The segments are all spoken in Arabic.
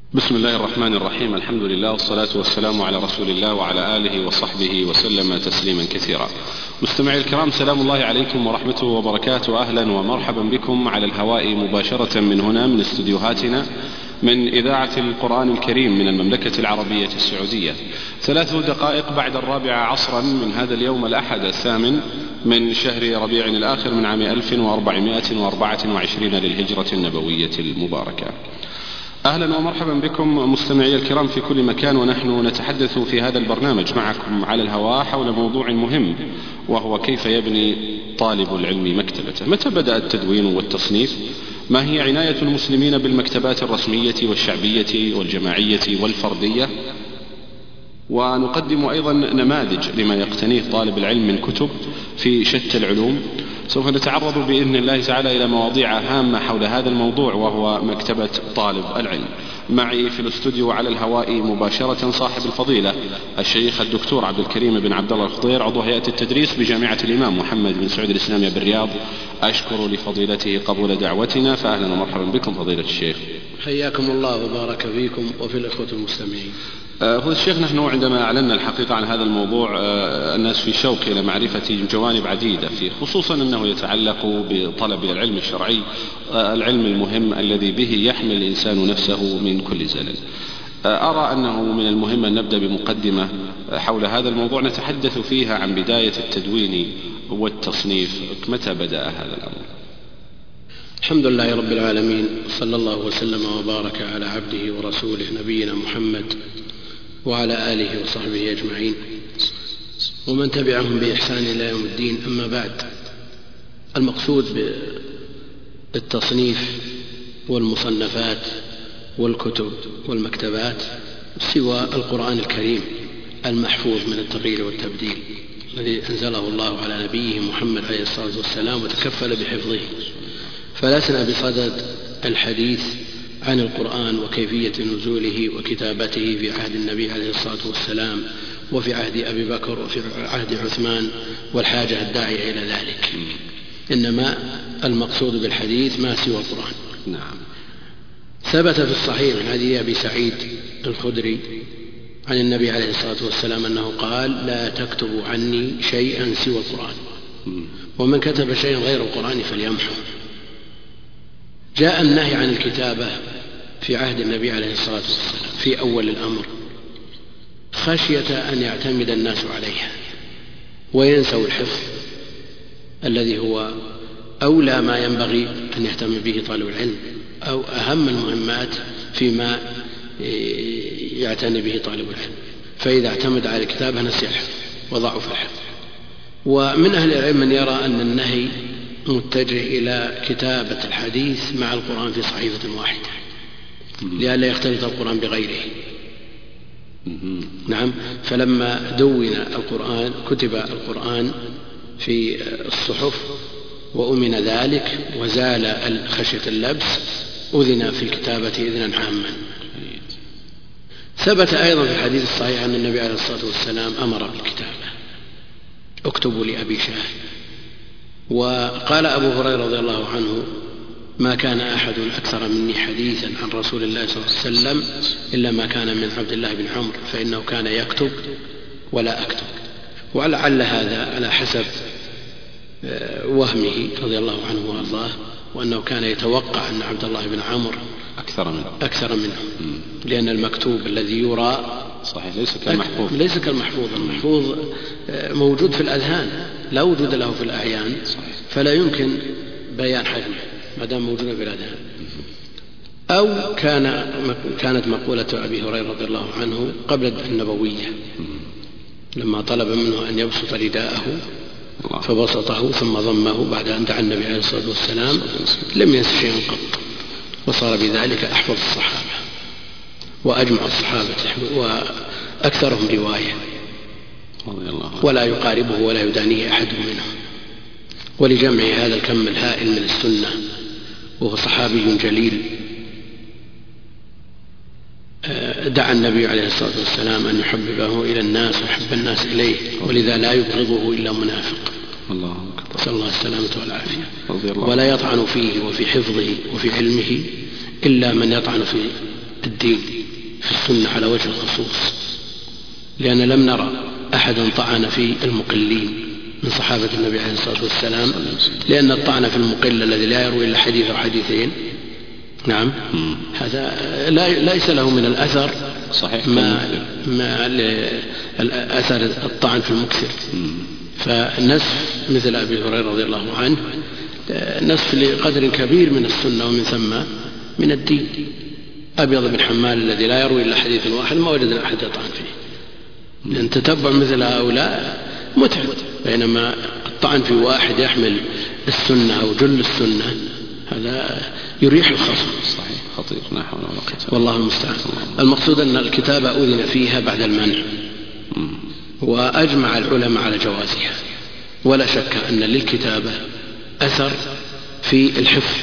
بسم الله الرحمن الرحيم. الحمد لله والصلاة والسلام على رسول الله وعلى آله وصحبه وسلم تسليما كثيرا. مستمعي الكرام، سلام الله عليكم ورحمته وبركاته. أهلا ومرحبا بكم على الهواء مباشرة من هنا من استديوهاتنا من إذاعة القرآن الكريم من المملكة العربية السعودية. 3 دقائق بعد 4 من هذا اليوم الأحد 8 من شهر ربيع الآخر من عام 1424 للهجرة النبوية المباركة. أهلا ومرحبا بكم مستمعي الكرام في كل مكان، ونحن نتحدث في هذا البرنامج معكم على الهواء حول موضوع مهم، وهو كيف يبني طالب العلم مكتبته. متى بدأ التدوين والتصنيف؟ ما هي عناية المسلمين بالمكتبات الرسمية والشعبية والجماعية والفردية؟ ونقدم أيضا نماذج لما يقتنيه طالب العلم من كتب في شتى العلوم. سوف نتعرض بإذن الله تعالى إلى مواضيع هامة حول هذا الموضوع، وهو مكتبة طالب العلم. معي في الاستوديو على الهواء مباشرة صاحب الفضيلة الشيخ الدكتور عبد الكريم بن عبد الله الخضير، عضو هيئة التدريس بجامعة الإمام محمد بن سعود الإسلامية بالرياض. أشكر لفضيلته قبول دعوتنا، فأهلا ومرحبا بكم فضيلة الشيخ. حياكم الله وبارك فيكم وفي الإخوة المستمعين. فضيلة الشيخ، نحن عندما أعلنا الحقيقة عن هذا الموضوع الناس في شوق إلى معرفة جوانب عديدة فيه، خصوصا أنه يتعلق بطلب العلم الشرعي، العلم المهم الذي به يحمي الإنسان نفسه من كل زلل. أرى أنه من المهم أن نبدأ بمقدمة حول هذا الموضوع نتحدث فيها عن بداية التدوين والتصنيف. متى بدأ هذا الأمر؟ الحمد لله رب العالمين، صلى الله وسلم وبارك على عبده ورسوله نبينا محمد وعلى آله وصحبه أجمعين ومن تبعهم بإحسان إلى يوم الدين. أما بعد، المقصود بالتصنيف والمصنفات والكتب والمكتبات سوى القرآن الكريم المحفوظ من التغيير والتبديل الذي أنزله الله على نبيه محمد عليه الصلاة والسلام وتكفل بحفظه. فلسنا بصدد الحديث عن القرآن وكيفية نزوله وكتابته في عهد النبي عليه الصلاة والسلام وفي عهد أبي بكر وفي عهد عثمان والحاجة الداعية إلى ذلك، إنما المقصود بالحديث ما سوى القرآن. نعم. ثبت في الصحيح من حديث أبي سعيد الخدري عن النبي عليه الصلاة والسلام أنه قال: لا تكتبوا عني شيئا سوى القرآن، ومن كتب شيئا غير القرآن فليمحو. جاء النهي عن الكتابة في عهد النبي عليه الصلاة والسلام في أول الأمر خشية أن يعتمد الناس عليها وينسوا الحفظ الذي هو أولى ما ينبغي أن يهتم به طالب العلم، أو أهم المهمات فيما يعتني به طالب العلم. فإذا اعتمد على الكتابة نسي الحفظ وضعف الحفظ. ومن أهل العلم من يرى أن النهي متجه إلى كتابة الحديث مع القرآن في صحيفة واحدة لئلا يختلط القرآن بغيره. نعم. فلما دون القرآن كتب القرآن في الصحف وأمن ذلك وزال خشية اللبس، أذن في الكتابة إذنا عاما. ثبت أيضا في الحديث الصحيح أن النبي عليه الصلاة والسلام أمر بالكتابة: اكتبوا لأبي شاه. وقال أبو هريرة رضي الله عنه: ما كان أحد أكثر مني حديثا عن رسول الله صلى الله عليه وسلم إلا ما كان من عبد الله بن عمرو، فإنه كان يكتب ولا أكتب. ولعل هذا على حسب وهمه رضي الله عنه وأرضاه، وأنه كان يتوقع أن عبد الله بن عمرو أكثر منه لأن المكتوب الذي يرى صحيح ليس كالمحفوظ. المحفوظ موجود في الأذهان لا وجود له في الأعيان، فلا يمكن بيان حجمه ما دام موجود في الأذهان. أو كانت مقولة أبي هريرة رضي الله عنه قبل النبوية لما طلب منه أن يبسط رداءه فبسطه ثم ضمه بعد أن دعا النبي عليه الصلاة والسلام، لم ينس شيئا قط، وصار بذلك أحفظ الصحابة وأجمع الصحابة وأكثرهم رواية، ولا يقاربه ولا يدانيه أحد منهم. ولجمع هذا الكم الهائل من السنة، وهو صحابي جليل دعا النبي عليه الصلاة والسلام أن يحببه إلى الناس ويحب الناس إليه، ولذا لا يبغضه إلا منافق. نسأل الله السلامة والعافية. ولا يطعن فيه وفي حفظه وفي علمه إلا من يطعن في الدين في السنة على وجه الخصوص، لأن لم نرى أحدا طعن في المقلين من صحابة النبي عليه الصلاة والسلام، لأن الطعن في المقل الذي لا يروي إلا حديث أو حديثين نعم هذا ليس له من الأثر صحيح ما أثر الطعن في المكثر. فالنسف مثل أبي هريرة رضي الله عنه نسف لقدر كبير من السنة ومن ثم من الدين. أبيض بن حمال الذي لا يروي إلا حديث واحد ما وجدنا أحد يطعن فيه، لأن تتبع مثل هؤلاء متعب، بينما الطعن في واحد يحمل السنة أو جل السنة هذا يريح الخصم. صحيح خطير، لا حول ولا قوة. والله المستعان. المقصود أن الكتابة أذن فيها بعد المنع، وأجمع العلماء على جوازها، ولا شك أن للكتابة أثر في الحفظ.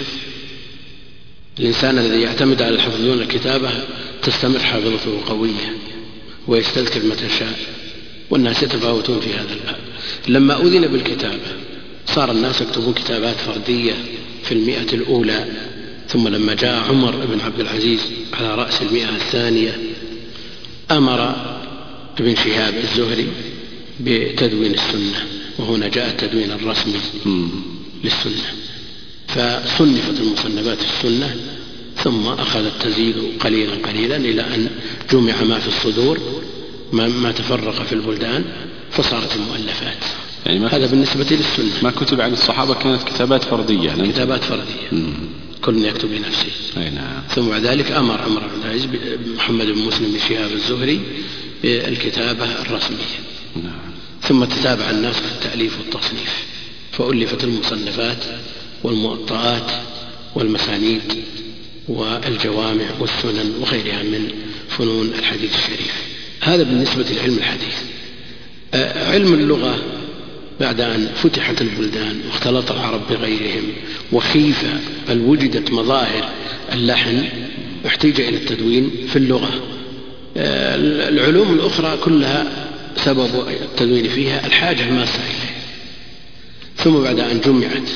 الإنسان الذي يعتمد على الحفظ دون الكتابة تستمر حافظته قوية ويستذكر متى شاء، والناس يتفاوتون في هذا الباب. لما أذن بالكتابة صار الناس يكتبون كتابات فردية في 100 الأولى، ثم لما جاء عمر بن عبد العزيز على رأس 100 أمر ابن شهاب الزهري بتدوين السنة، وهنا جاء التدوين الرسمي للسنة، فصنفت المصنفات السنة، ثم أخذ التزيد قليلا قليلا إلى أن جمع ما في الصدور ما تفرق في البلدان فصارت المؤلفات. يعني هذا بالنسبة للسنة. ما كتب عن الصحابة كانت كتابات فردية. كتابات فردية كل يكتب بنفسه. نعم. ثم بعد ذلك أمر عمر بن عبد العزيز محمد بن مسلم بن شهاب الزهري بالكتابة الرسمية. نعم. ثم تتابع الناس في التأليف والتصنيف، فألفت المصنفات والمؤطئات والمسانيد والجوامع والسنن وغيرها من فنون الحديث الشريف. هذا بالنسبة لعلم الحديث. علم اللغة بعد أن فتحت البلدان واختلط العرب بغيرهم وخيف بل وجدت مظاهر اللحن احتاج إلى التدوين في اللغة. العلوم الأخرى كلها سبب التدوين فيها الحاجة الماسة إليه. ثم بعد أن جمعت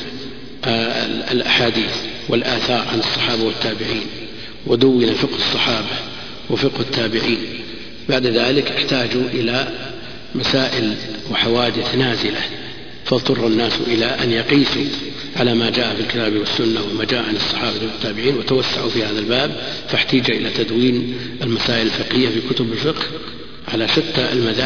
الأحاديث والآثار عن الصحابة والتابعين ودون فقه الصحابة وفقه التابعين، بعد ذلك احتاجوا إلى مسائل وحوادث نازلة، فاضطر الناس إلى أن يقيسوا على ما جاء في الكتاب والسنة وما جاء عن الصحابة والتابعين وتوسعوا في هذا الباب، فاحتاج إلى تدوين المسائل الفقهية في كتب الفقه على شتى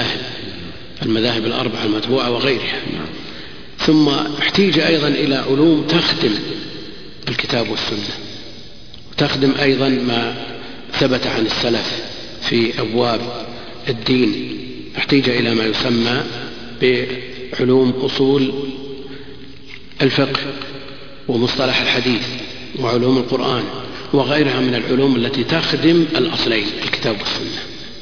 المذاهب الأربعة المتبوعة وغيرها. ثم احتاج أيضا إلى علوم تخدم الكتاب والسنة وتخدم أيضا ما ثبت عن السلف في أبواب الدين. احتاج إلى ما يسمى بعلوم أصول الفقه ومصطلح الحديث وعلوم القرآن وغيرها من العلوم التي تخدم الأصلين الكتاب والسنة.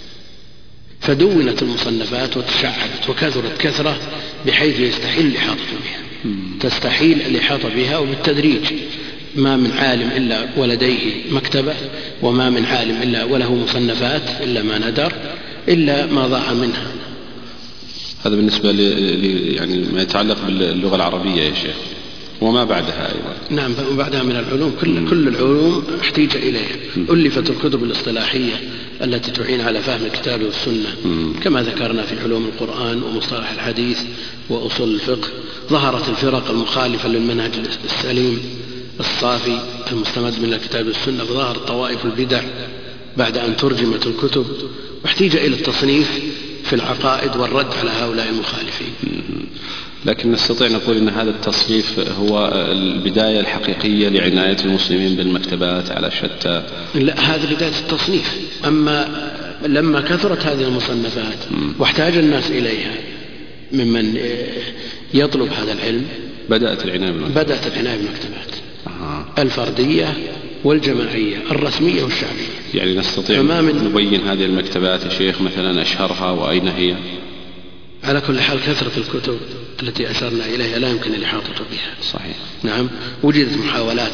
فدونت المصنفات وتشعبت وكثرت كثرة بحيث يستحيل الإحاطة بها، تستحيل الإحاطة بها، وبالتدريج ما من عالم إلا ولديه مكتبة، وما من عالم إلا وله مصنفات إلا ما ندر إلا ما ضاع منها. هذا بالنسبة يعني ما يتعلق باللغة العربية يا شيخ، وما بعدها أيضا. نعم، وبعدها من العلوم كل العلوم احتاج إليها. ألفت الكتب الاصطلاحية التي تعين على فهم الكتاب والسنة كما ذكرنا في علوم القرآن ومصطلح الحديث وأصول الفقه. ظهرت الفرق المخالفة للمنهج السليم الصافي المستمد من الكتاب والسنة، فظهرت طوائف البدع بعد أن ترجمت الكتب، واحتاج إلى التصنيف في العقائد والرد على هؤلاء المخالفين. لكن نستطيع نقول أن هذا التصنيف هو البداية الحقيقية لعناية المسلمين بالمكتبات على شتى. لا، هذا بداية التصنيف. أما لما كثرت هذه المصنفات واحتاج الناس إليها ممن يطلب هذا العلم بدأت العناية بالمكتبات الفردية والجماعية الرسمية والشعبية. يعني نستطيع نبين هذه المكتبات يا شيخ مثلا أشهرها وأين هي؟ على كل حال كثرة الكتب التي أشرنا إليها لا يمكن الإحاطة بها. صحيح. نعم، وجدت محاولات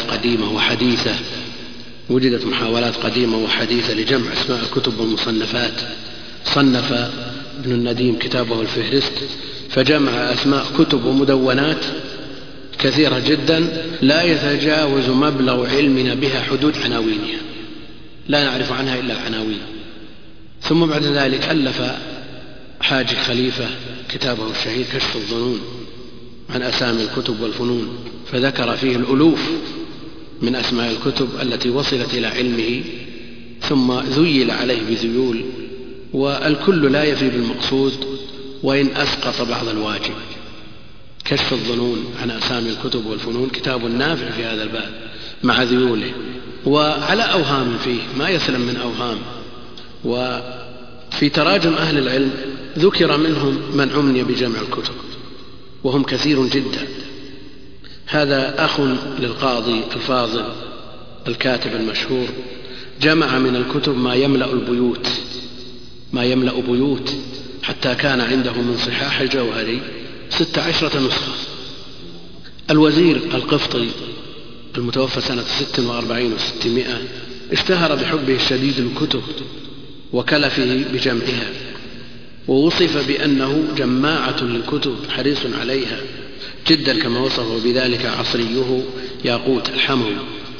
قديمة وحديثة لجمع أسماء الكتب والمصنفات. صنف ابن النديم كتابه الفهرست فجمع أسماء كتب ومدونات كثيرة جدا لا يتجاوز مبلغ علمنا بها حدود عناوينها، لا نعرف عنها إلا العناوين. ثم بعد ذلك ألف حاج خليفة كتابه الشهير كشف الظنون عن أسامي الكتب والفنون، فذكر فيه الألوف من أسماء الكتب التي وصلت إلى علمه، ثم ذيل عليه بذيول، والكل لا يفي بالمقصود وإن أسقط بعض الواجب. كشف الظنون عن أسامي الكتب والفنون كتاب نافع في هذا الباب مع ذيوله، وعلى أوهام فيه ما يسلم من أوهام. وفي تراجم أهل العلم ذكر منهم من عمي بجمع الكتب وهم كثير جدا. هذا أخ للقاضي الفاضل الكاتب المشهور، جمع من الكتب ما يملأ بيوت، حتى كان عنده من صحاح الجوهري 16 نسخة. الوزير القفطي المتوفى سنة 46 و600 اشتهر بحبه الشديد للكتب وكلفه بجمعها، ووصف بأنه جماعة للكتب حريص عليها جدا، كما وصفه بذلك عصريه ياقوت الحموي.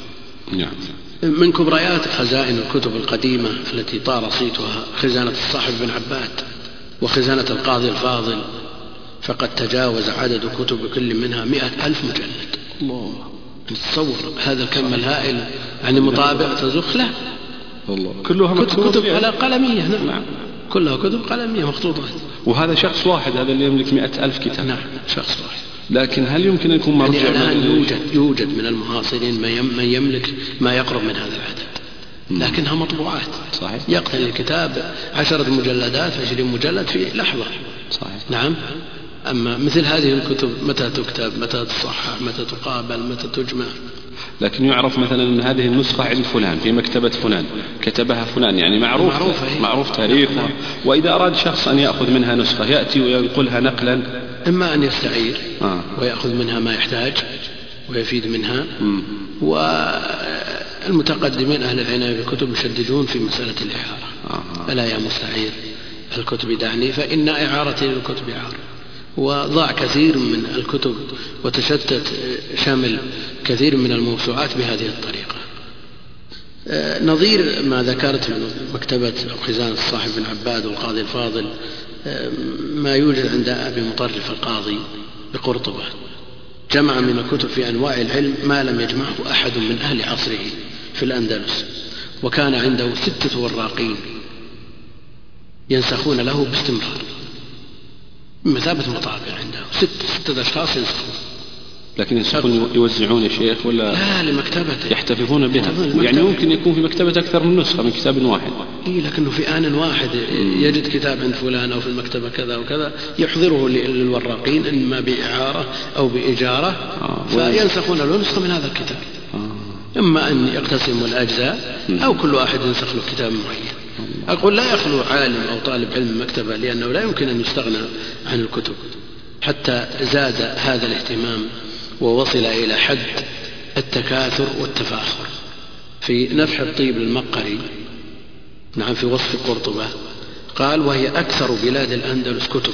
من كبريات خزائن الكتب القديمة التي طار صيتها خزانة الصاحب بن عباد وخزانة القاضي الفاضل، فقد تجاوز عدد كتب كل منها 100,000 مجلد. الله، تصور هذا الكم الهائل، يعني مطابع تزخ له كلها كتب على قلمية. نعم، كلها كتب قلمية مخطوطة. وهذا شخص واحد، هذا اللي يملك 100,000 كتاب. نعم، شخص واحد. لكن هل يمكن أن يكون مرجع؟ يعني الآن يوجد من المعاصرين من يملك ما يقرب من هذا العدد، لكنها مطبوعات. صحيح. يقتني الكتاب 10 مجلدات 20 مجلد في لحظة. صحيح. نعم. أما مثل هذه الكتب متى تكتب، متى تصحح، متى تقابل، متى تجمع. لكن يعرف مثلا أن هذه النسخة عند فلان في مكتبة فلان كتبها فلان، يعني معروف تاريخها. وإذا أراد شخص أن يأخذ منها نسخة يأتي وينقلها نقلا، إما أن يستعير ويأخذ منها ما يحتاج ويفيد منها. والمتقدمين أهل العناية بالكتب يشددون في مسألة الإعارة. ألا يا مستعير الكتب دعني فإن إعارتي للكتب إعارة. وضاع كثير من الكتب وتشتت شامل كثير من الموسوعات بهذه الطريقة. نظير ما ذكرت من مكتبة أو خزانة الصاحب بن عباد والقاضي الفاضل ما يوجد عند أبي مطرف القاضي بقرطبة، جمع من الكتب في أنواع العلم ما لم يجمعه أحد من أهل عصره في الأندلس، وكان عنده 6 وراقين ينسخون له باستمرار، مثابة مطابع عنده 6 أشخاص ينسخون. لكن ينسخون يوزعون يا شيخ ولا لا لمكتبته يحتفظون بها؟ يعني ممكن يكون في مكتبة أكثر من نسخة من كتاب واحد. لكنه في آن واحد يجد كتاب عند فلان أو في المكتبة كذا وكذا يحضره للوراقين إما بإعارة أو بإجارة، فينسخون له نسخة من هذا الكتاب. إما أن يقتسموا الأجزاء أو كل واحد ينسخ له كتاب معين. أقول لا يخلو عالم أو طالب علم مكتبة، لأنه لا يمكن أن يستغنى عن الكتب، حتى زاد هذا الاهتمام ووصل إلى حد التكاثر والتفاخر. في نفح الطيب للمقري نعم في وصف قرطبة قال: وهي أكثر بلاد الأندلس كتب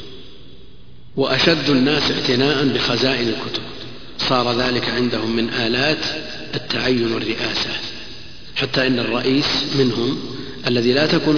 وأشد الناس اعتناء بخزائن الكتب، صار ذلك عندهم من آلات التعين والرئاسة، حتى إن الرئيس منهم الذي لا تكون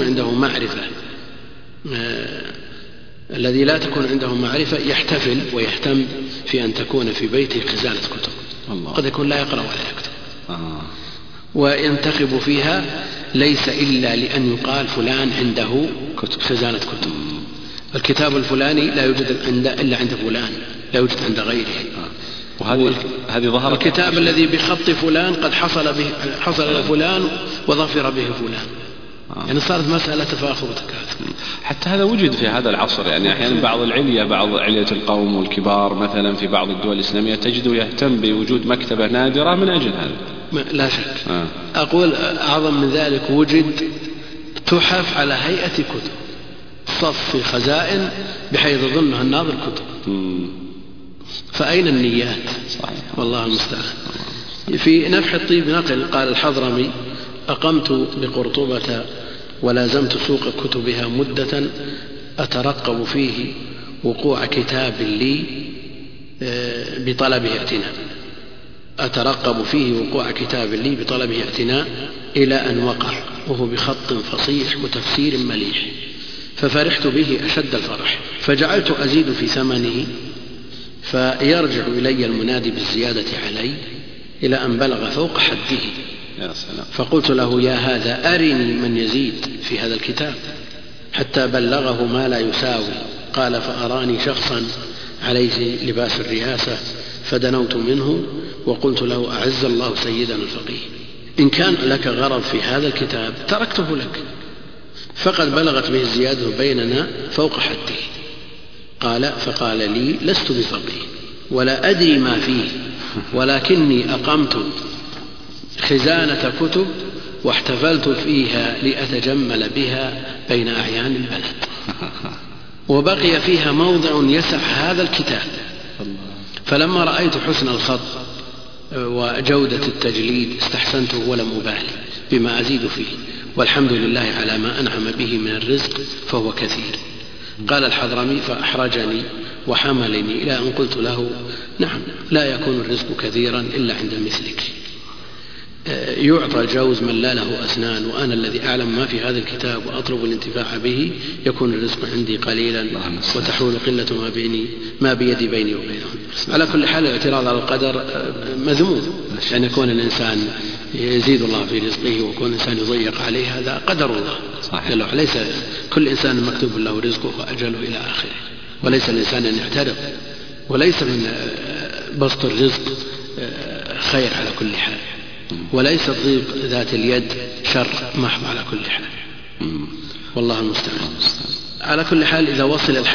عنده معرفة يحتفل ويهتم في أن تكون في بيته خزانة كتب. قد يكون لا يقرأ ولا يكتب، وينتخب فيها ليس إلا لأن يقال فلان عنده خزانة كتب. الكتاب الفلاني لا يوجد إلا عند فلان، لا يوجد عند غيره. وهذه ظهرت الكتاب الذي بخط فلان قد حصل لفلان وظفر به فلان. يعني صارت مسألة تفاخر وتكاثر. حتى هذا وجد في هذا العصر، يعني أحيانا بعض علية القوم والكبار مثلا في بعض الدول الإسلامية تجده يهتم بوجود مكتبة نادرة من أجل هذا. لا شك. أقول أعظم من ذلك وجد تحف على هيئة كتب صف في خزائن بحيث يظنها الناظر كتب. فأين النيات؟ صحيح. والله المستعان. في نفح الطيب نقل قال الحضرمي: أقمت بقرطبة ولازمت سوق كتبها مدة أترقب فيه وقوع كتاب لي بطلبه اعتناء. إلى أن وقع، وهو بخط فصيح وتفسير مليح، ففرحت به أشد الفرح، فجعلت أزيد في ثمنه، فيرجع إلي المنادي بالزيادة علي إلى أن بلغ فوق حده. فقلت له: يا هذا أرني من يزيد في هذا الكتاب، حتى بلغه ما لا يساوي. قال: فأراني شخصا عليه لباس الرياسة، فدنوت منه وقلت له: أعز الله سيدنا الفقيه، إن كان لك غرض في هذا الكتاب تركته لك، فقد بلغت به الزيادة بيننا فوق حده. فقال لي: لست بفقيه ولا أدري ما فيه، ولكني أقمت خزانة كتب واحتفلت فيها لأتجمل بها بين أعيان البلد، وبقي فيها موضع يسع هذا الكتاب. فلما رأيت حسن الخط وجودة التجليد استحسنته ولم أبالي بما أزيد فيه، والحمد لله على ما أنعم به من الرزق فهو كثير. قال الحضرمي: فأحرجني وحملني إلى أن قلت له: نعم، لا يكون الرزق كثيرا إلا عند مثلك، يعطى الجوز من لا له أسنان، وأنا الذي أعلم ما في هذا الكتاب وأطلب الانتفاع به، يكون الرزق عندي قليلا وتحول قلة ما بيدي بيني وبينهم. على كل حال الاعتراض على القدر مذموم، يعني يكون الإنسان يزيد الله في رزقه ويكون الإنسان يضيق عليه، هذا قدر الله صحيح. ليس كل إنسان مكتوب له رزقه وأجله إلى آخره، وليس الإنسان أن يعترض، وليس من بسط الرزق خير على كل حال، وليس ضيق ذات اليد شر محض على كل حال، والله المستعان. على كل حال إذا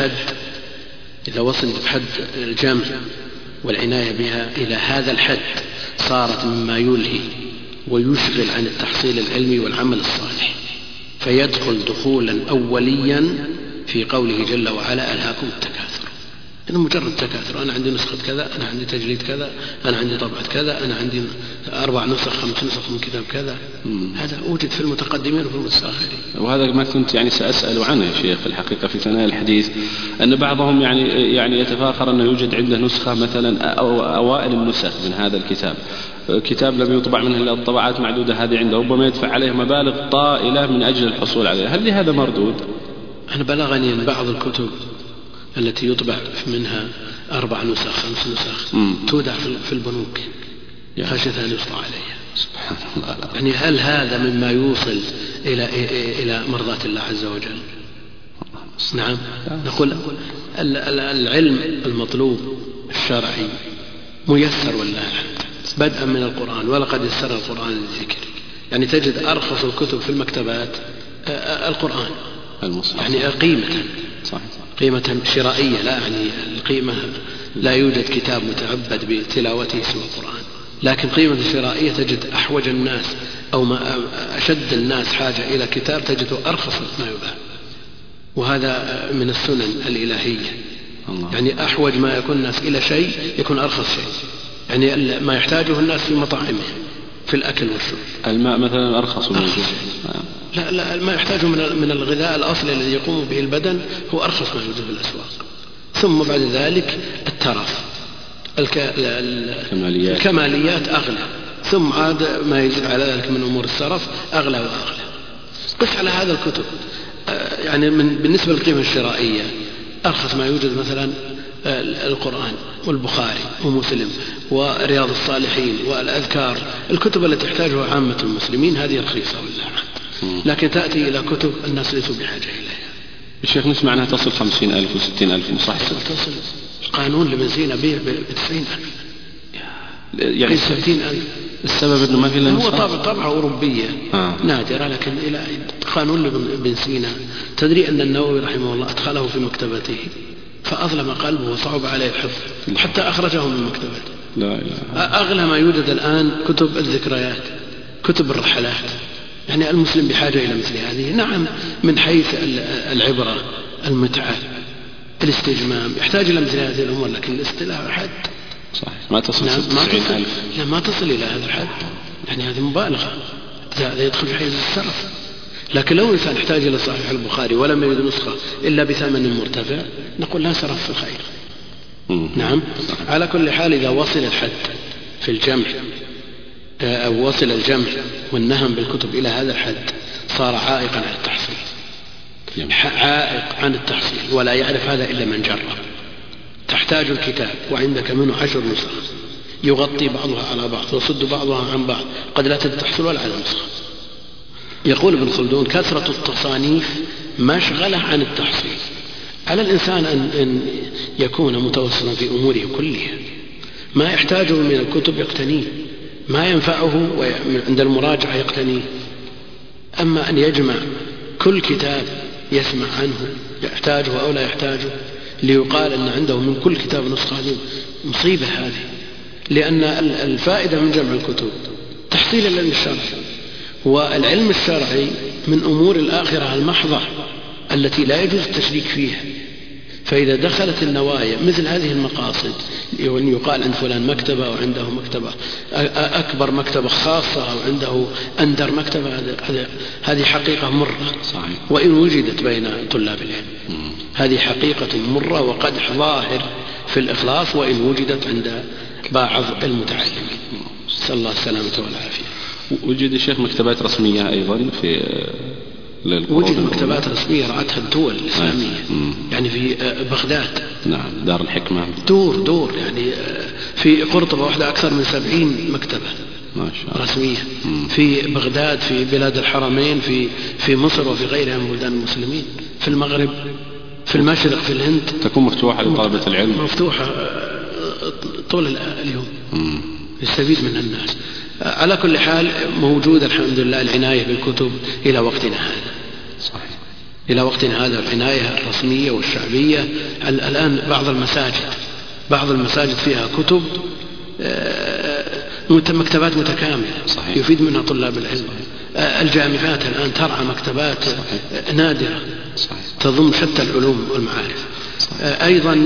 وصل الحد الجمع والعناية بها إلى هذا الحد صارت مما يلهي ويشغل عن التحصيل العلمي والعمل الصالح، فيدخل دخولا أوليا في قوله جل وعلا: ألهاكم التكاثر. إنه مجرد تكاثر، أنا عندي نسخة كذا، أنا عندي تجليد كذا، أنا عندي طبعة كذا، أنا عندي 4 نسخ 5 نسخ من كتاب كذا، هذا أوجد في المتقدمين وفي المتأخرين. وهذا ما كنت سأسأل عنه يا شيخ في الحقيقة في ثنايا الحديث، أن بعضهم يعني يتفاخر أنه يوجد عنده نسخة مثلا أو أوائل النسخ من هذا الكتاب، كتاب لم يطبع منه إلا الطبعات معدودة، هذه عنده ربما يدفع عليه مبالغ طائلة من أجل الحصول عليه، هل لهذا مردود؟ أنا بلغني أن بعض الكتب التي يطبع منها 4 نسخ 5 نسخ تودع في البنوك خشية أن يسطى عليها. سبحان الله. يعني هل هذا مما يوصل إلى مرضاة الله عز وجل؟ نعم. نقول العلم المطلوب الشرعي ميسر والله بدءا من القرآن، ولقد يسر القرآن للذكر. يعني تجد أرخص الكتب في المكتبات القرآن يعني قيمة شرائية، لا يعني القيمة لا يوجد كتاب متعبد بتلاوته سوى القرآن، لكن قيمة شرائية تجد أحوج الناس أو ما أشد الناس حاجة إلى كتاب تجده أرخص ما يباع، وهذا من السنن الإلهية. يعني أحوج ما يكون الناس إلى شيء يكون أرخص شيء، يعني ما يحتاجه الناس في مطاعمهم في الأكل والشرب. الماء مثلا أرخص من لا ما يحتاجه من الغذاء الأصلي الذي يقوم به البدن هو أرخص ما يوجد في الأسواق. ثم بعد ذلك الترف الكماليات أغلى، ثم عاد ما يزيد على ذلك من أمور السرف أغلى وأغلى. قس على هذا الكتب، يعني بالنسبة للقيمة الشرائية أرخص ما يوجد مثلا القرآن والبخاري ومسلم ورياض الصالحين والأذكار، الكتب التي تحتاجها عامة المسلمين هذه رخيصة والله، لكن تأتي إلى كتب الناس ليسوا بحاجة إليها. الشيخ نسمع أنها تصل 50,000 و60,000 صح؟ تصل القانون لبنزين بيع ب90,000 يعني 60,000. السبب أنه ما في إلا هو طبعة أوروبية نادرة، لكن إلى قانون لبنزين. تدري أن النووي رحمه الله أدخله في مكتبته فأظلم قلبه وصعب عليه الحفظ حتى أخرجه من مكتبته. لا إله. أغلى ما يوجد الآن كتب الذكريات، كتب الرحلات. يعني المسلم بحاجة إلى مثل هذه، نعم، من حيث العبرة المتعة الاستجمام يحتاج إلى مثل هذه الأمور، لكن الاستلاء حد صحيح ما تصل 90,000. لا ما تصل إلى هذا الحد، يعني هذه مبالغة، هذا يدخل في حيز السرف. لكن لو إنسان احتاج إلى صحيح البخاري ولم يجد نسخة إلا بثمن مرتفع نقول لا سرف في الخير. نعم. على كل حال إذا وصل الحد في الجمع أو وصل الجمع والنهم بالكتب إلى هذا الحد صار عائقا عن التحصيل، عائق عن التحصيل، ولا يعرف هذا إلا من جرب. تحتاج الكتاب وعندك منه 10 نسخ يغطي بعضها على بعض ويصد بعضها عن بعض، قد لا تحصل ولا على نسخة. يقول ابن خلدون: كثرة التصانيف مشغلة عن التحصيل. على الإنسان أن يكون متوسطا في أموره كلها، ما يحتاجه من الكتب يقتنيه، ما ينفعه عند المراجعة يقتنيه. أما أن يجمع كل كتاب يسمع عنه يحتاجه أو لا يحتاجه ليقال أن عنده من كل كتاب نسخة، مصيبة هذه. لأن الفائدة من جمع الكتب تحصيل العلم الشرعي، والعلم الشرعي من أمور الآخرة المحضة التي لا يجوز التشريك فيها. فإذا دخلت النوايا مثل هذه المقاصد، يقال عند فلان مكتبة أو عنده مكتبة أكبر مكتبة خاصة أو عنده أندر مكتبة، هذه حقيقة مرة وإن وجدت بين طلاب العلم، هذه حقيقة مرة وقدح ظاهر في الإخلاص وإن وجدت عند بعض المتعلمين. صلى الله السلامة والعافية. وجد الشيخ مكتبات رسمية أيضا في وجد مكتبات رسمية رعتها الدول الإسلامية، يعني في بغداد نعم دار الحكمة دور يعني في قرطبة واحدة أكثر من 70 مكتبة ما شاء الله رسمية، في بغداد، في بلاد الحرمين، في مصر وفي غيرها من بلدان المسلمين، في المغرب، في المشرق، في الهند، تكون مفتوحة لطلبة العلم، مفتوحة طول اليوم يستفيد منها الناس. على كل حال موجود الحمد لله العناية بالكتب إلى وقتنا هذا. صحيح. إلى وقتنا هذا العناية الرسمية والشعبية. الآن بعض المساجد فيها كتب مكتبات متكاملة. صحيح. يفيد منها طلاب العلم. الجامعات الآن ترعى مكتبات نادرة. صحيح. تضم شتى العلوم والمعارف. أيضا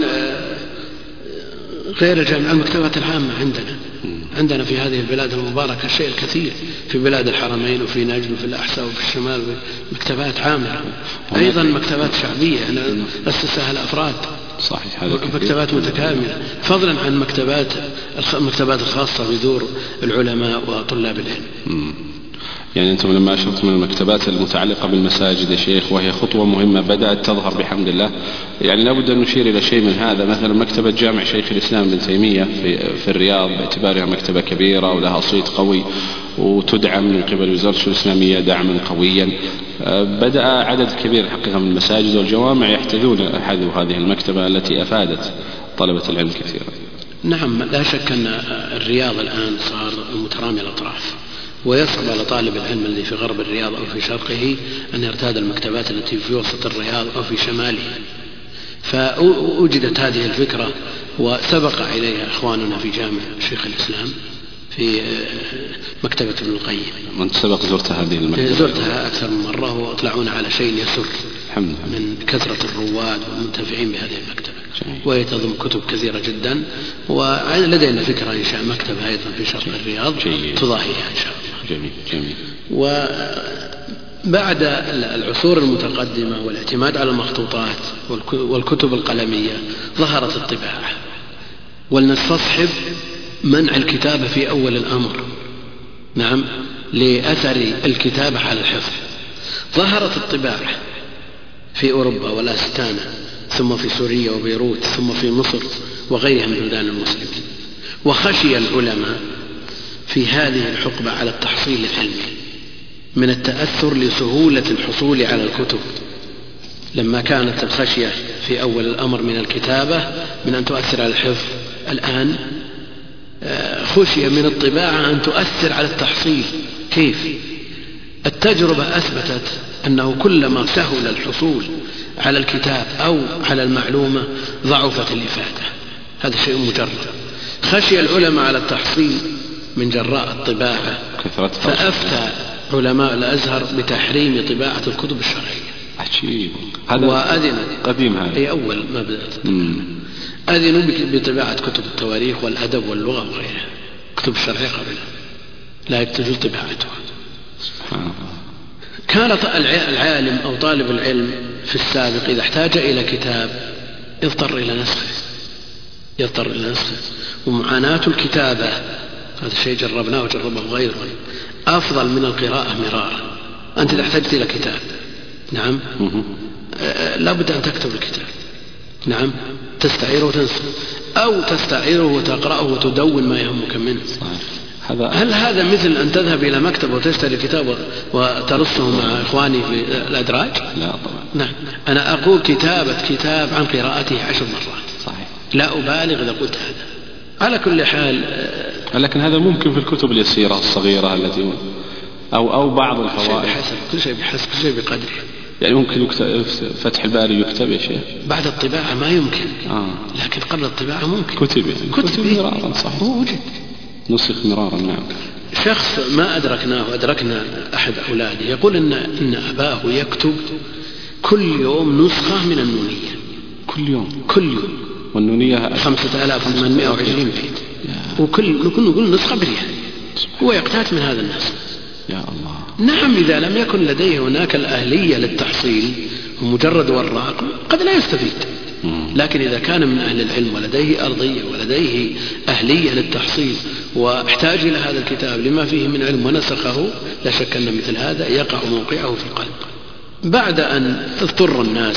غير الجامعة المكتبات العامة عندنا في هذه البلاد المباركة الشيء الكثير، في بلاد الحرمين وفي نجد وفي الأحساء وفي الشمال مكتبات عامة. أيضا مكتبات شعبية أسسها الأفراد. صحيح. هذا مكتبات متكاملة، فضلا عن المكتبات الخاصة بدور العلماء وطلاب العلم. يعني أنتم لما أشرتم من المكتبات المتعلقة بالمساجد يا شيخ، وهي خطوة مهمة بدأت تظهر بحمد الله، يعني لابد أن نشير إلى شيء من هذا. مثلا مكتبة جامع شيخ الإسلام ابن تيمية في الرياض، باعتبارها مكتبة كبيرة ولها صيت قوي وتدعم من قبل وزارة الشؤون الإسلامية دعما قويا، بدأ عدد كبير حقيقة من المساجد والجوامع يحتذون حذو هذه المكتبة التي أفادت طلبة العلم كثيرا. نعم، لا شك أن الرياض الآن صار مترامي الأطراف، ويصعب على طالب العلم الذي في غرب الرياض أو في شرقه أن يرتاد المكتبات التي في وسط الرياض أو في شماله. فوجدت هذه الفكرة وسبق إليها إخواننا في جامع شيخ الإسلام في مكتبة ابن القيم. وأنت سبق زرت هذه المكتبة؟ زرتها أكثر من مرة، وأطلعون على شيء يسر من كثرة الرواد والمنتفعين بهذه المكتبة. وهي تضم كتب كثيرة جدا، ولدينا فكرة إنشاء مكتبة أيضا في شرق الرياض تضاهيها إن شاء الله. جميل. وبعد العصور المتقدمة والاعتماد على المخطوطات والكتب القلمية ظهرت الطباعة، ولنستصحب منع الكتابة في أول الأمر، نعم، لأثر الكتابة على الحفظ. ظهرت الطباعة في أوروبا والأستانة، ثم في سوريا وبيروت، ثم في مصر وغيرها من بلدان المسلمين. وخشي العلماء في هذه الحقبة على التحصيل العلمي من التأثر لسهولة الحصول على الكتب، لما كانت الخشية في أول الأمر من الكتابة من أن تؤثر على الحفظ. الآن خشية من الطباعة أن تؤثر على التحصيل. كيف؟ التجربة أثبتت أنه كلما سهل الحصول على الكتاب أو على المعلومة ضعفت الإفادة. هذا شيء مجرد. خشي العلماء على التحصيل من جراء الطباعة، فأفتى علماء الأزهر بتحريم طباعة الكتب الشرعية. عجيب. وأذن قديم هذا، أي أول ما بدأت أذنوا بطباعة كتب التواريخ والأدب واللغة وغيرها. كتب الشرعية قبل لا تجوز طباعتها. كان العالم أو طالب العلم في السابق إذا احتاج إلى كتاب يضطر إلى نسخه، ومعاناة الكتابة هذا الشيء جربناه وجربه غيره. أفضل من القراءة مرارا. أنت إذا احتجت إلى كتاب نعم لا بد أن تكتب الكتاب نعم تستعيره وتنسى أو تستعيره وتقرأه وتدون ما يهمك منه. هل هذا مثل أن تذهب إلى مكتب وتشتري كتاب وترصه مع إخواني في الأدراج؟ لا طبعا. نعم أنا أقول كتابة كتاب عن قراءته 10 مرات. صحيح. لا أبالغ إذا قلت هذا. على كل حال لكن هذا ممكن في الكتب اليسيرة الصغيرة التي أو بعض الفوائد. كل شيء بحسب كل شيء بقدره. يعني ممكن فتح الباري يكتب يا شيخ بعد الطباعة ما يمكن لكن قبل الطباعة ممكن. كتب مرارا. صحيح. وجد نسخ مرارا. نعم. شخص ما أدركنا أحد أولاده يقول إن أباه يكتب كل يوم نسخة من النونية. كل يوم. والنونية 5820 بيت وكل نقول نسخة بريال هو يقتات من هذا الناس. يا الله. نعم إذا لم يكن لديه هناك الأهلية للتحصيل ومجرد وراق قد لا يستفيد. لكن إذا كان من أهل العلم ولديه أرضية ولديه أهلية للتحصيل واحتاج إلى هذا الكتاب لما فيه من علم ونسخه لا شك أن مثل هذا يقع موقعه في القلب. بعد أن اضطر الناس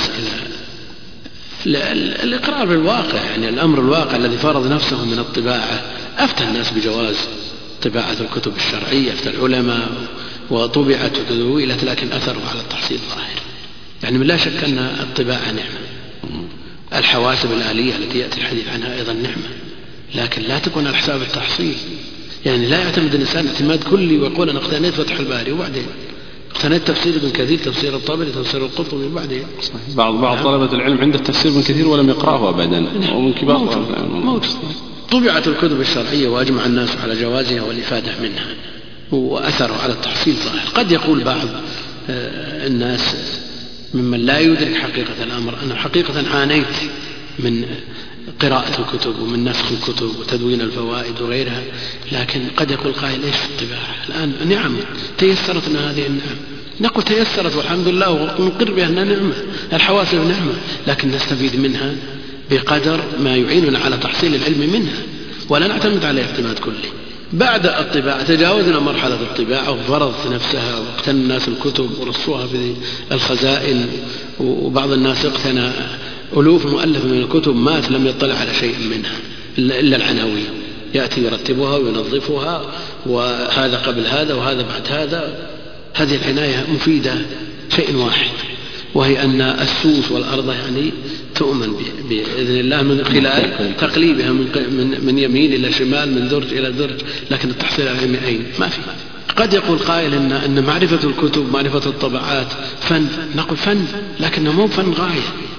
إلى الإقرار بالواقع يعني الأمر الواقع الذي فرض نفسه من الطباعة أفتى الناس بجواز طباعة الكتب الشرعية أفتى العلماء وطبعت وتدويلت لكن أثروا على التحصيل ظاهر. يعني من لا شك أن الطباعة نعمة. الحواسب الآلية التي يأتي الحديث عنها أيضا نعمة لكن لا تكون على حساب التحصيل. يعني لا يعتمد الإنسان اعتماد كلي ويقول أنا اقتنيت فتح الباري وبعدين اقتنيت تفسير ابن كثير تفسير الطبري تفسير القرطبي وبعدين. بعض طلبة العلم عنده تفسير ابن كثير ولم يقرأه أبدا ومن كبار موجود. طبعت الكتب الشرعية وأجمع الناس على جوازها والإفادة منها وأثروا على التحصيل ظاهر. قد يقول بعض الناس ممن لا يدرك حقيقة الأمر أنا حقيقة عانيت من قراءة الكتب ومن نسخ الكتب وتدوين الفوائد وغيرها لكن قد يقول قائل إيش في الطباعة الآن نعم تيسرت لنا هذه النعم نقول تيسرت والحمد لله ونقر بأنها نعمة. الحواسب نعمة لكن نستفيد منها بقدر ما يعيننا على تحصيل العلم منها ولا نعتمد عليه اعتماد كلي. بعد الطباعة تجاوزنا مرحلة الطباعة وفرضت نفسها واقتنى الناس الكتب ورصوها في الخزائن وبعض الناس اقتنى ألوف مؤلفة من الكتب مات لم يطلع على شيء منها إلا العناوين يأتي يرتبها وينظفها وهذا قبل هذا وهذا بعد هذا. هذه العناية مفيدة شيء واحد وهي أن السوس والأرض يعني تؤمن بإذن الله من خلال تقليبها من يمين إلى شمال من درج إلى درج لكن التحصيل العلمي أين ما في. قد يقول قائل إن معرفة الكتب معرفة الطبعات فن. نقول فن لكنه مو فن غاية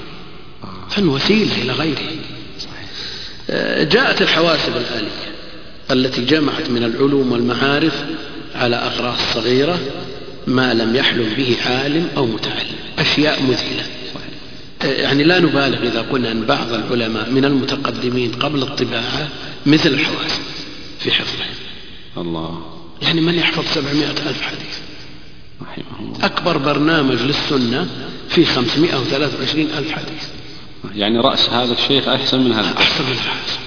فن وسيلة إلى غيره. جاءت الحواسب الآلية التي جمعت من العلوم والمعارف على أقراص صغيرة ما لم يحلم به عالم أو متعلم أشياء مذهلة. يعني لا نبالغ إذا قلنا أن بعض العلماء من المتقدمين قبل الطباعة مثل الحواسب في حفظهم. الله. يعني من يحفظ 700,000 حديث. أكبر برنامج للسنة في 523,000 حديث. يعني رأس هذا الشيخ أحسن من هذا. أحسن من هذا.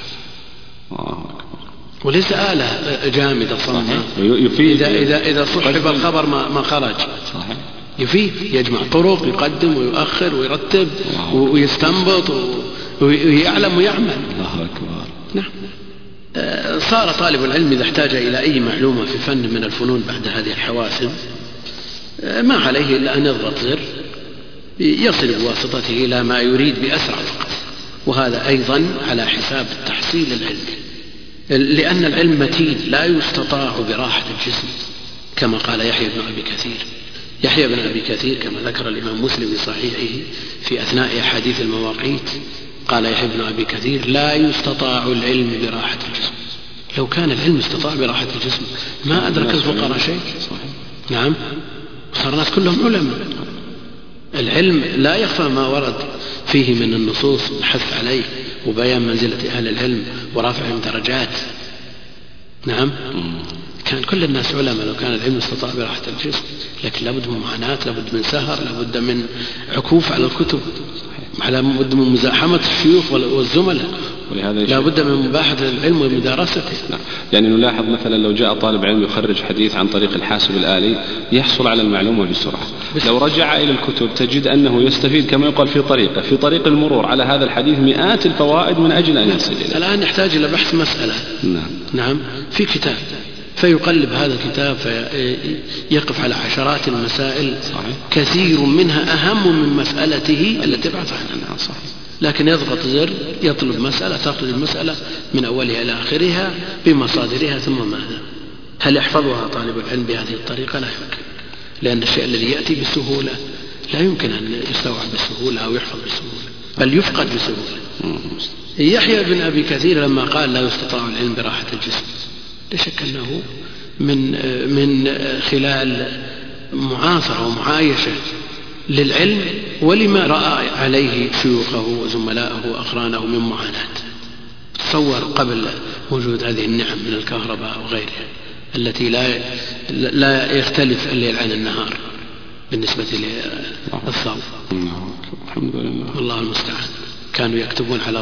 وليس آلة جامدة صنعة. يفيد إذا صحب الخبر ما خرج. صحيح. يفيد يجمع طرق يقدم ويؤخر ويرتب ويستنبط ويعلم ويعمل. الله أكبر. نعم. صار طالب العلم إذا احتاج إلى أي معلومة في فن من الفنون بعد هذه الحواسب ما عليه إلا أن يضغط زر يصل بواسطته إلى ما يريد بأسرع وقت. وهذا أيضا على حساب التحصيل العلمي لأن العلم متين لا يستطاع براحة الجسم كما قال يحيى بن أبي كثير. يحيى بن أبي كثير كما ذكر الإمام مسلم في صحيحه في أثناء حديث المواقيت قال يحيى بن أبي كثير لا يستطاع العلم براحة الجسم. لو كان العلم استطاع براحة الجسم ما أدرك الفقراء شيء. نعم صار الناس كلهم علماء. العلم لا يخفى ما ورد فيه من النصوص الحث عليه وبيان منزلة أهل العلم ورفعهم درجات. نعم كان كل الناس علماء لو كان العلم استطاع براحة الجسم لكن لابد من معاناة لابد من سهر لابد من عكوف على الكتب لابد من مزاحمة الشيوخ والزملاء ولهذا لا بد من مباحثة العلم ومدارسته. نعم. يعني نلاحظ مثلا لو جاء طالب علم يخرج حديث عن طريق الحاسب الآلي يحصل على المعلومة بسرعة. لو رجع إلى الكتب تجد أنه يستفيد كما يقال في طريق المرور على هذا الحديث مئات الفوائد من أجل أن يصل إليه. الآن يحتاج إلى بحث مسألة. نعم في كتاب فيقلب هذا الكتاب فيقف على عشرات المسائل. صحيح. كثير منها أهم من مسألته التي بحث عنها. صحيح. لكن يضغط زر يطلب مسألة تخرج المسألة من أولها إلى آخرها بمصادرها ثم ماذا؟ هل يحفظها طالب العلم بهذه الطريقة؟ لا يمكن، لأن الشيء الذي يأتي بسهولة لا يمكن أن يستوعب بسهولة أو يحفظ بسهولة، بل يفقد بسهولة. يحيى بن أبي كثير لما قال لا يستطاع العلم براحة الجسم، لا شك أنه من خلال معاصرة ومعايشة للعلم ولما رأى عليه شيوخه وزملاءه وأقرانه من معاناة. تصور قبل وجود هذه النعم من الكهرباء وغيرها التي لا يختلف الليل عن النهار بالنسبة للضوء. الحمد لله. والله المستعان. كانوا يكتبون على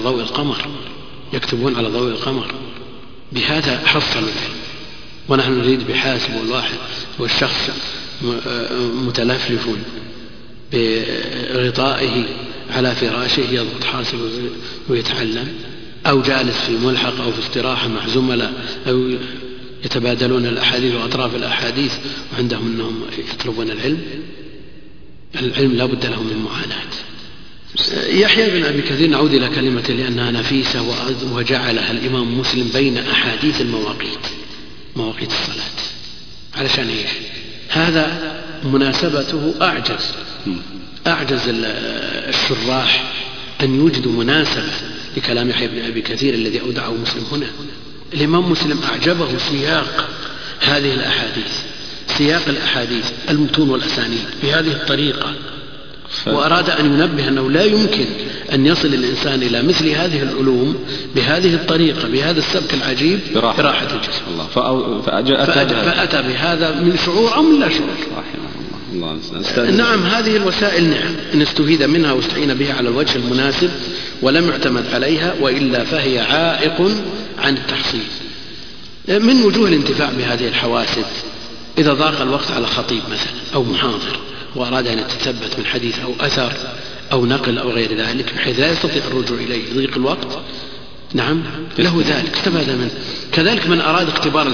ضوء القمر، بهذا حصلوا العلم. ونحن نريد بحاسب والواحد والشخص متلفلف بغطائه على فراشه يضغط حاسب ويتعلم، أو جالس في ملحق أو في استراحة مع زملاء أو يتبادلون الأحاديث وأطراف الأحاديث وعندهم أنهم يطلبون العلم لا بد له من معاناة. يحيى بن أبي كثير، نعود إلى كلمة لأنها نفيسة، وجعلها الإمام مسلم بين أحاديث مواقيت الصلاة. علشان إيش؟ هذا مناسبته أعجز الشراح أن يوجدوا مناسبة لكلام يحيى بن أبي كثير الذي أودعه مسلم هنا. الإمام مسلم أعجبه سياق هذه الأحاديث، سياق الأحاديث المتون والأسانيد بهذه الطريقة، وأراد أن ينبه أنه لا يمكن أن يصل الإنسان إلى مثل هذه العلوم بهذه الطريقة بهذا السبك العجيب براحة الجسم. فأتى بهذا من شعور أو من لا شعور. نعم هذه الوسائل نعم إن استفيد منها واستعين بها على الوجه المناسب ولم يعتمد عليها، وإلا فهي عائق عن التحصيل. من وجوه الانتفاع بهذه الحواسب إذا ضاق الوقت على خطيب مثلا أو محاضر وأراد أن يتثبت من حديث أو أثر أو نقل أو غير ذلك بحيث لا يستطيع الرجوع إليه ضيق الوقت، نعم له ذلك استفاد منه. كذلك من أراد اختبار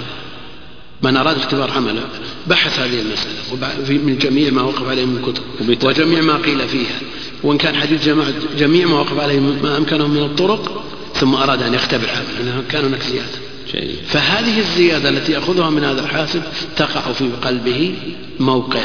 عمله بحث هذه المسألة من جميع ما وقف عليه من كتب وجميع ما قيل فيها، وإن كان حديث جميع ما وقف عليه ما أمكنه من الطرق، ثم أراد أن يختبر عمله كان هناك زيادة. فهذه الزيادة التي يأخذها من هذا الحاسب تقع في قلبه موقع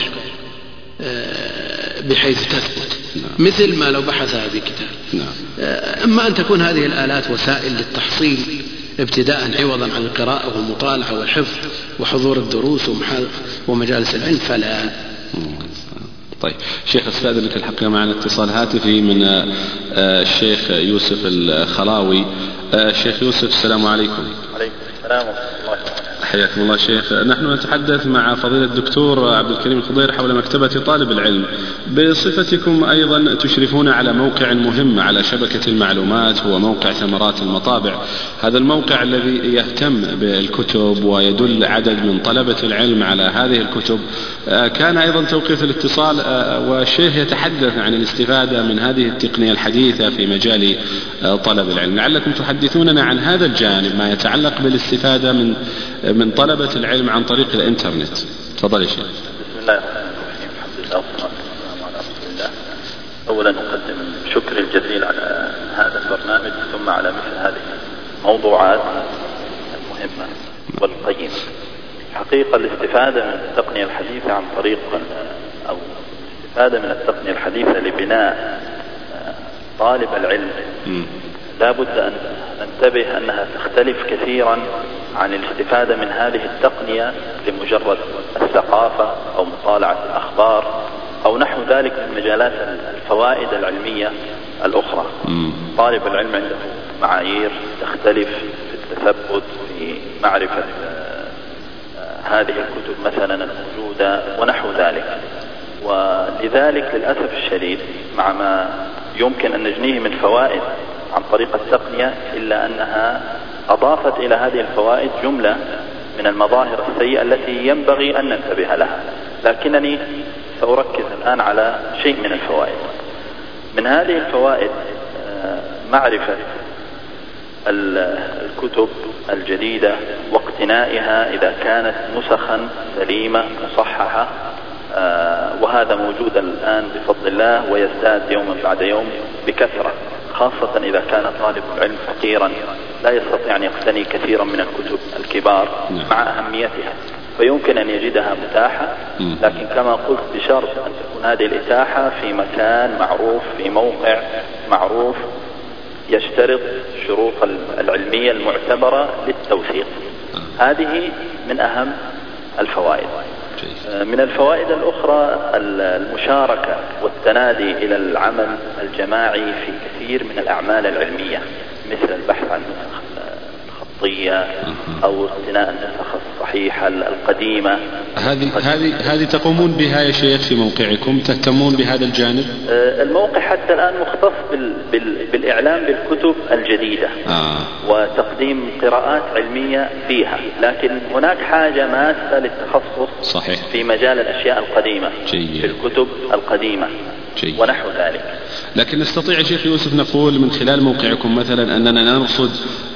بحيث تثبت، مثل ما لو بحثها في كتاب. أما أن تكون هذه الآلات وسائل للتحصيل ابتداء عوضا عن القراءة والمطالعة والحفظ وحضور الدروس ومجالس العلم فلا. طيب شيخ، استأذنك الحقيقة معنا اتصال هاتفي من الشيخ يوسف الخلاوي. شيخ يوسف، السلام عليكم. عليكم السلام ورحمة الله وبركاته. حياكم الله شيخ. نحن نتحدث مع فضيلة الدكتور عبد الكريم الخضير حول مكتبة طالب العلم. بصفتكم أيضا تشرفون على موقع مهم على شبكة المعلومات، هو موقع ثمرات المطابع. هذا الموقع الذي يهتم بالكتب ويدل عدد من طلبة العلم على هذه الكتب. كان أيضا توقيت الاتصال والشيخ يتحدث عن الاستفادة من هذه التقنية الحديثة في مجال طلب العلم. لعلكم تحدثوننا عن هذا الجانب ما يتعلق بالاستفادة من طلبة العلم عن طريق الإنترنت. تفضل يا شيخ. بسم الله الرحمن الرحيم. الحمد لله والصلاة والسلام على رسول الله. أولا أقدم شكري الجزيل على هذا البرنامج ثم على مثل هذه الموضوعات المهمة والقيمة. حقيقة الاستفادة من التقنية الحديثة عن طريق أو الاستفادة من التقنية الحديثة لبناء طالب العلم لا بد أن ننتبه أنها تختلف كثيرا عن الاستفادة من هذه التقنية لمجرد الثقافة أو مطالعة الأخبار أو نحو ذلك من مجالات الفوائد العلمية الأخرى. طالب العلم عنده معايير تختلف في التثبت في معرفة هذه الكتب مثلا الموجودة ونحو ذلك، ولذلك للأسف الشديد مع ما يمكن أن نجنيه من فوائد عن طريق التقنية، إلا أنها أضافت إلى هذه الفوائد جملة من المظاهر السيئة التي ينبغي أن ننتبه لها، لكنني سأركز الآن على شيء من الفوائد. من هذه الفوائد معرفة الكتب الجديدة واقتنائها إذا كانت نسخا سليمة مصححة، وهذا موجود الآن بفضل الله ويزداد يوما بعد يوم بكثرة، خاصة إذا كان طالب العلم فقيرا لا يستطيع أن يقتني كثيرا من الكتب الكبار مع أهميتها، فيمكن أن يجدها متاحة، لكن كما قلت بشرط أن تكون هذه الإتاحة في مكان معروف، في موقع معروف يشترط شروط العلمية المعتبرة للتوثيق. هذه من أهم الفوائد. من الفوائد الأخرى المشاركة والتنادي إلى العمل الجماعي في كثير من الأعمال العلمية، مثل البحث عن النسخ الخطية أو اقتناء النسخ الصحيحة القديمة. هذه تقومون بها يا شيخ في موقعكم، تهتمون بهذا الجانب؟ الموقع حتى الآن مختص بالإعلام بالكتب الجديدة وتقديم قراءات علمية فيها، لكن هناك حاجة ماسة للتخصص صحيح في مجال الأشياء القديمة في الكتب القديمة ونحو ذلك. لكن نستطيع يا شيخ يوسف نقول من خلال موقعكم مثلا أننا نرصد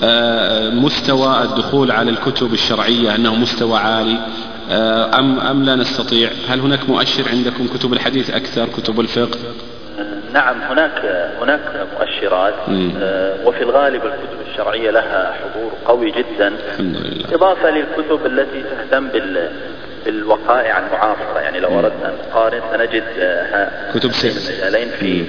مستوى الدخول على الكتب الشرعية أنه مستوى عالي أم لا نستطيع؟ هل هناك مؤشر عندكم؟ كتب الحديث أكثر، كتب الفقه؟ نعم، هناك مؤشرات، وفي الغالب الكتب الشرعية لها حضور قوي جدا، إضافة للكتب التي تهتم بالوقائع المعاصرة. يعني لو أردنا أن نقارن سنجد كتب مجالين في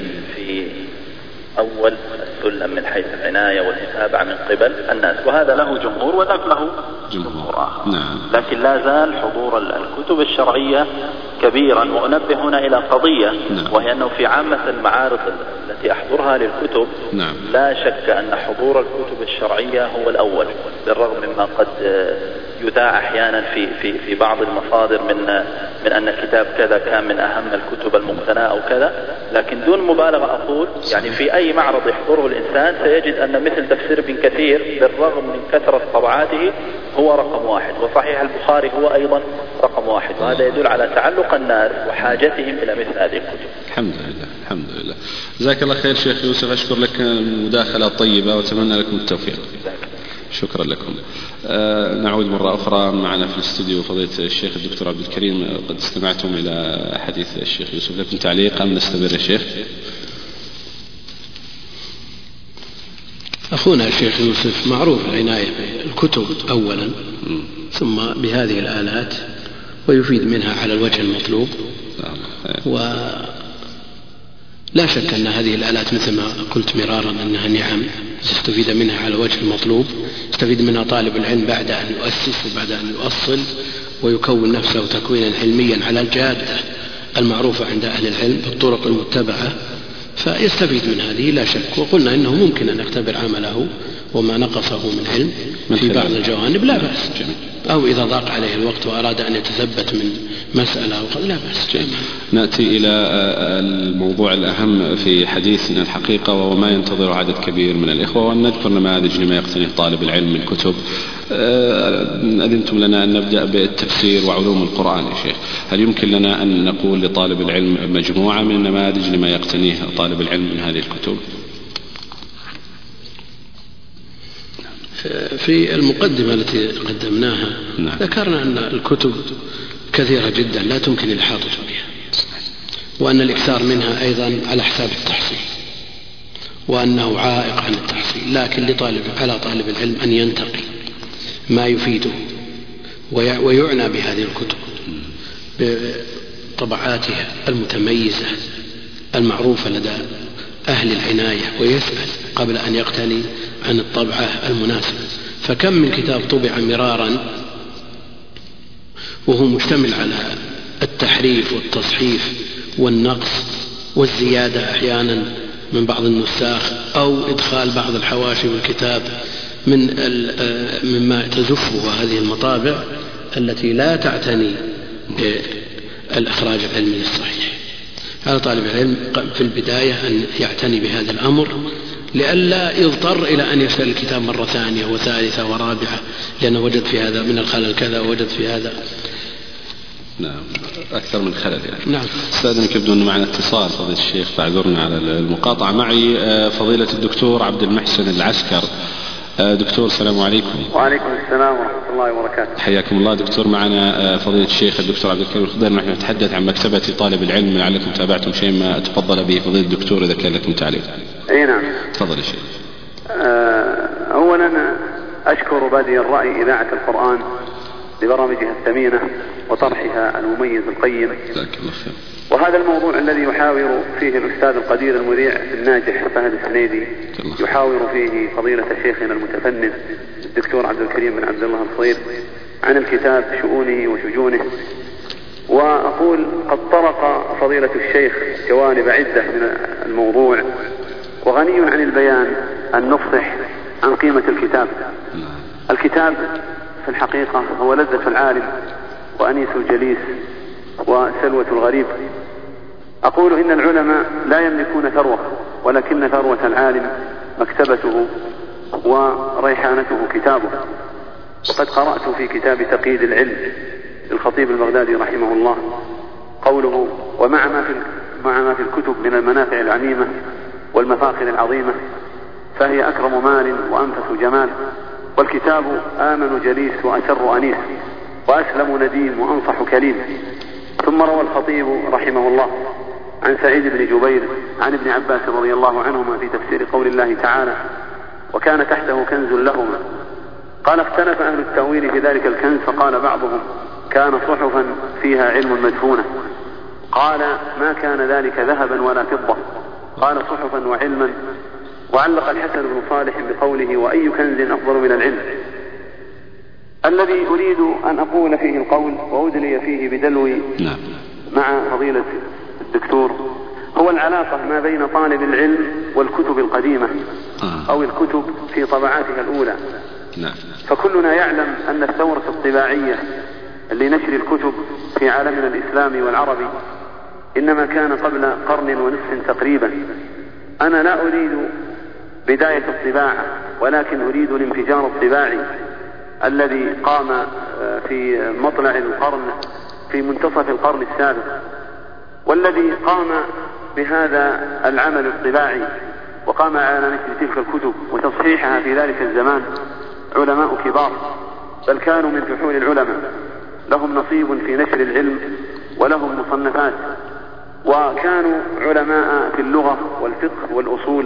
أول السلم من حيث العناية والمتابعة من قبل الناس، وهذا له جمهور وذاك له جمهور آخر. لكن لا زال حضور الكتب الشرعية كبيرا. وأنبه هنا إلى قضية، وهي أنه في عامة المعارض التي أحضرها للكتب لا شك أن حضور الكتب الشرعية هو الأول، بالرغم مما قد يذاع أحيانا في بعض المصادر من أن كتاب كذا كان من أهم الكتب المقتناة أو كذا، لكن دون مبالغة أقول يعني في أي معرض يحضره الإنسان سيجد أن مثل تفسير ابن كثير بالرغم من كثرة طبعاته هو رقم واحد، وصحيح البخاري هو أيضا رقم واحد، وهذا يدل على تعلق الناس وحاجتهم إلى مثل هذه الكتب. الحمد لله الحمد لله. جزاك الله خير شيخ يوسف، أشكر لك المداخلة الطيبة وأتمنى لكم التوفيق. شكرا لكم. نعود مرة أخرى معنا في الاستوديو فضيلة الشيخ الدكتور عبد الكريم. قد استمعتم إلى حديث الشيخ يوسف، لكم تعليق أم نستمر يا شيخ؟ أخونا الشيخ يوسف معروف العناية بالكتب أولا ثم بهذه الآلات، ويفيد منها على الوجه المطلوب. ولا شك أن هذه الآلات مثل ما قلت مرارا أنها نعم يستفيد منها على الوجه المطلوب. يستفيد منها طالب العلم بعد أن يؤسس وبعد أن يؤصل ويكون نفسه تكوينا علميا على الجادة المعروفة عند أهل العلم بالطرق المتبعة، فيستفيد من هذه لا شك. وقلنا إنه ممكن أن يختبر عمله وما نقصه من علم في بعض الجوانب لا بأس، أو إذا ضاق عليه الوقت وأراد أن يتثبت من مسألة لا بأس. نأتي إلى الموضوع الأهم في حديثنا الحقيقة، وهو ما ينتظر عدد كبير من الإخوة، وأن نذكر نماذج لما يقتنيه طالب العلم من كتب. أذنتم لنا أن نبدأ بالتفسير وعلوم القرآن يا شيخ، هل يمكن لنا أن نقول لطالب العلم مجموعة من النماذج لما يقتنيه طالب العلم من هذه الكتب؟ في المقدمة التي قدمناها ذكرنا أن الكتب كثيرة جدا لا تمكن الإحاطة بها، وأن الإكثار منها أيضا على حساب التحصيل، وأنه عائق عن التحصيل. لكن على طالب العلم أن ينتقي ما يفيده ويعنى بهذه الكتب بطبعاتها المتميزة المعروفة لدى أهل العناية، ويسأل قبل أن يقتني عن الطبعة المناسبة. فكم من كتاب طبع مرارا وهو مشتمل على التحريف والتصحيف والنقص والزيادة أحيانا من بعض النساخ، أو إدخال بعض الحواشي والكتاب مما تزفه هذه المطابع التي لا تعتني بالإخراج العلمي الصحيح. على طالب العلم في البداية أن يعتني بهذا الأمر لئلا يضطر إلى أن يسأل الكتاب مرة ثانية وثالثة ورابعة لأنه وجد في هذا من الخلل كذا ووجد في هذا. نعم، أكثر من خلل يعني. نعم. استاذنك يبدو أنه معنا اتصال فضيلة الشيخ، فاعذرنا على المقاطعة. معي فضيلة الدكتور عبد المحسن العسكر. دكتور السلام عليكم. وعليكم السلام ورحمة الله وبركاته. حياكم الله دكتور. معنا فضيلة الشيخ الدكتور عبد الكريم الخضير. نحن نتحدث عن مكتبة طالب العلم، لعلكم تابعتم شيء ما تفضل به فضيلة الدكتور إذا كان لكم تعليق. أي نعم. تفضل يا شيخ. أولا أشكر بادئ الرأي إذاعة القرآن لبرامجها الثمينة وطرحها المميز القيم. جزاك الله خير. وهذا الموضوع الذي يحاور فيه الأستاذ القدير المذيع الناجح فهد السنيدي، يحاور فيه فضيلة شيخنا المتفنن الدكتور عبد الكريم بن عبد الله الخضير عن الكتاب شؤونه وشجونه. وأقول قد طرق فضيلة الشيخ جوانب عدة من الموضوع، وغني عن البيان أن نفصح عن قيمة الكتاب. الكتاب في الحقيقة هو لذة العالم وأنيس الجليس وسلوة الغريب. أقول إن العلماء لا يملكون ثروة، ولكن ثروة العالم مكتبته وريحانته كتابه. وقد قرأت في كتاب تقييد العلم للخطيب البغدادي رحمه الله قوله: ومع ما في الكتب من المنافع العميمة والمفاخر العظيمة، فهي أكرم مال وأنفس جمال، والكتاب آمن جليس وأسر أنيس، وأسلم نديم وأنصح كليم. ثم روى الخطيب رحمه الله عن سعيد بن جبير عن ابن عباس رضي الله عنهما في تفسير قول الله تعالى: وكان تحته كنز لهما. قال: اختلف أهل التأويل في ذلك الكنز، فقال بعضهم: كان صحفا فيها علم مدفونة. قال: ما كان ذلك ذهبا ولا فضة. قال: صحفا وعلما. وعلق الحسن بن صالح بقوله: وأي كنز أفضل من العلم. الذي أريد أن أقول فيه القول وأدلي فيه بدلوي مع فضيلة الدكتور هو العلاقة ما بين طالب العلم والكتب القديمة أو الكتب في طبعاتها الأولى. فكلنا يعلم أن الثورة الطباعية لنشر الكتب في عالمنا الإسلامي والعربي إنما كان قبل قرن ونصف تقريبا. أنا لا أريد بداية الطباعة، ولكن أريد الانفجار الطباعي الذي قام في مطلع القرن في منتصف القرن السابق، والذي قام بهذا العمل الطباعي وقام على نشر تلك الكتب وتصحيحها في ذلك الزمان علماء كبار، بل كانوا من فحول العلماء، لهم نصيب في نشر العلم ولهم مصنفات، وكانوا علماء في اللغة والفقه والأصول.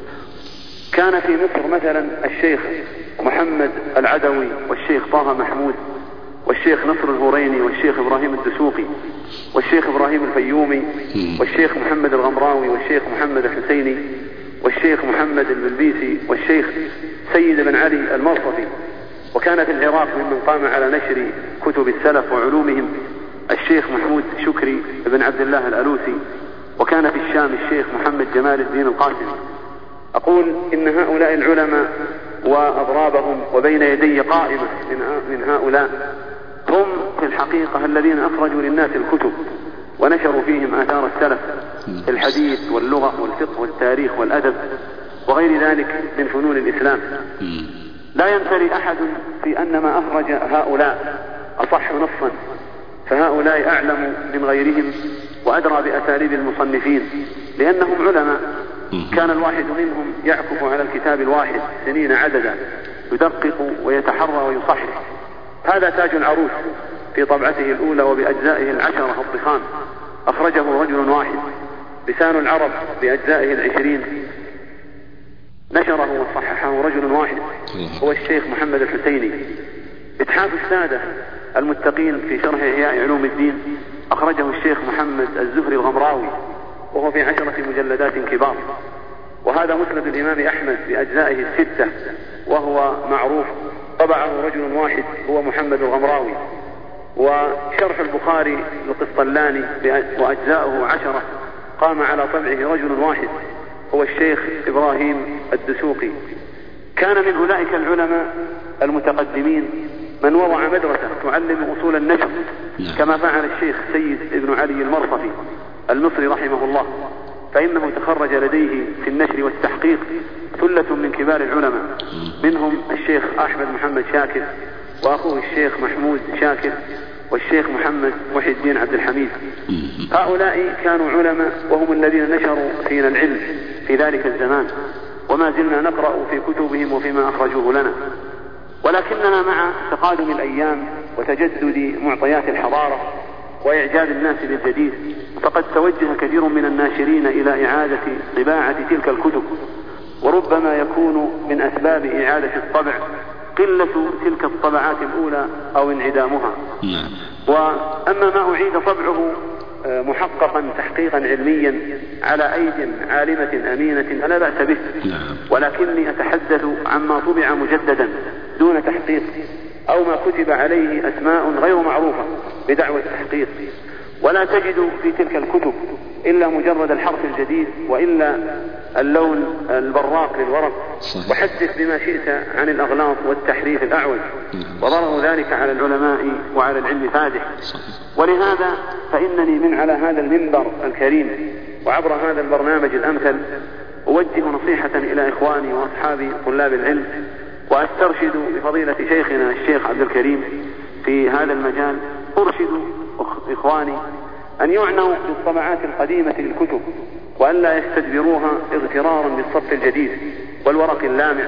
كان في مصر مثلا الشيخ محمد العدوي والشيخ طه محمود والشيخ نصر الهوريني والشيخ إبراهيم الدسوقي والشيخ إبراهيم الفيومي والشيخ محمد الغمراوي والشيخ محمد الحسيني والشيخ محمد البلبيسي والشيخ سيد بن علي المرصفي. وكان في العراق ممن قام على نشر كتب السلف وعلومهم الشيخ محمود شكري بن عبد الله الألوسي. وكان في الشام الشيخ محمد جمال الدين القاسمي. أقول إن هؤلاء العلماء وأضرابهم وبين يدي قائمة من هؤلاء هم في الحقيقة الذين أخرجوا للناس الكتب ونشروا فيهم آثار السلف في الحديث واللغة والفقه والتاريخ والأدب وغير ذلك من فنون الإسلام. لا ينفري أحد في أن ما أخرج هؤلاء أصح نصا، فهؤلاء أعلم من غيرهم وأدرى بأساليب المصنفين، لأنهم علماء. كان الواحد منهم يعكف على الكتاب الواحد سنين عددا، يدقق ويتحرى ويصحح. هذا تاج العروس في طبعته الأولى وبأجزائه 10 الضخام، أخرجه رجل واحد. لسان العرب بأجزائه 20 نشره وصححه رجل واحد، هو الشيخ محمد الحسيني. إتحاف السادة المتقين في شرح إحياء علوم الدين أخرجه الشيخ محمد الزهري الغمراوي، وهو في 10 مجلدات كبار. وهذا مسند الإمام أحمد بأجزائه 6 وهو معروف، طبعه رجل واحد هو محمد الغمراوي. وشرح البخاري للقسطلاني وأجزاؤه 10 قام على طبعه رجل واحد هو الشيخ إبراهيم الدسوقي. كان من أولئك العلماء المتقدمين من وضع مدرسة تعلم أصول النجم كما فعل الشيخ سيد ابن علي المرصفي المصري رحمه الله. فإنه تخرج لديه في النشر والتحقيق ثلة من كبار العلماء، منهم الشيخ أحمد محمد شاكر وأخوه الشيخ محمود شاكر والشيخ محمد محي الدين عبد الحميد. هؤلاء كانوا علماء وهم الذين نشروا فينا العلم في ذلك الزمان، وما زلنا نقرأ في كتبهم وفيما أخرجوه لنا. ولكننا مع تقادم الأيام وتجدد معطيات الحضارة وإعجاب الناس بالجديد، فقد توجه كثير من الناشرين إلى إعادة طباعة تلك الكتب، وربما يكون من أسباب إعادة الطبع قلة تلك الطبعات الأولى أو انعدامها. وأما ما أعيد طبعه محققا تحقيقا علميا على أيد عالمة أمينة فلا بأس به، ولكني أتحدث عما طبع مجددا دون تحقيق أو ما كتب عليه أسماء غير معروفة بدعوى التحقيق، ولا تجد في تلك الكتب إلا مجرد الحرف الجديد وإلا اللون البراق للورق، وحدث بما شئت عن الأغلاط والتحريف الأعوج، وضرر ذلك على العلماء وعلى العلم فادح. ولهذا فإنني من على هذا المنبر الكريم وعبر هذا البرنامج الأمثل أوجه نصيحة إلى إخواني وأصحابي طلاب العلم، وأسترشد بفضيلة شيخنا الشيخ عبد الكريم في هذا المجال. أرشد إخواني أن يعنوا بالطبعات القديمة للكتب، وأن لا يستدبروها اغترارا بالصف الجديد والورق اللامع.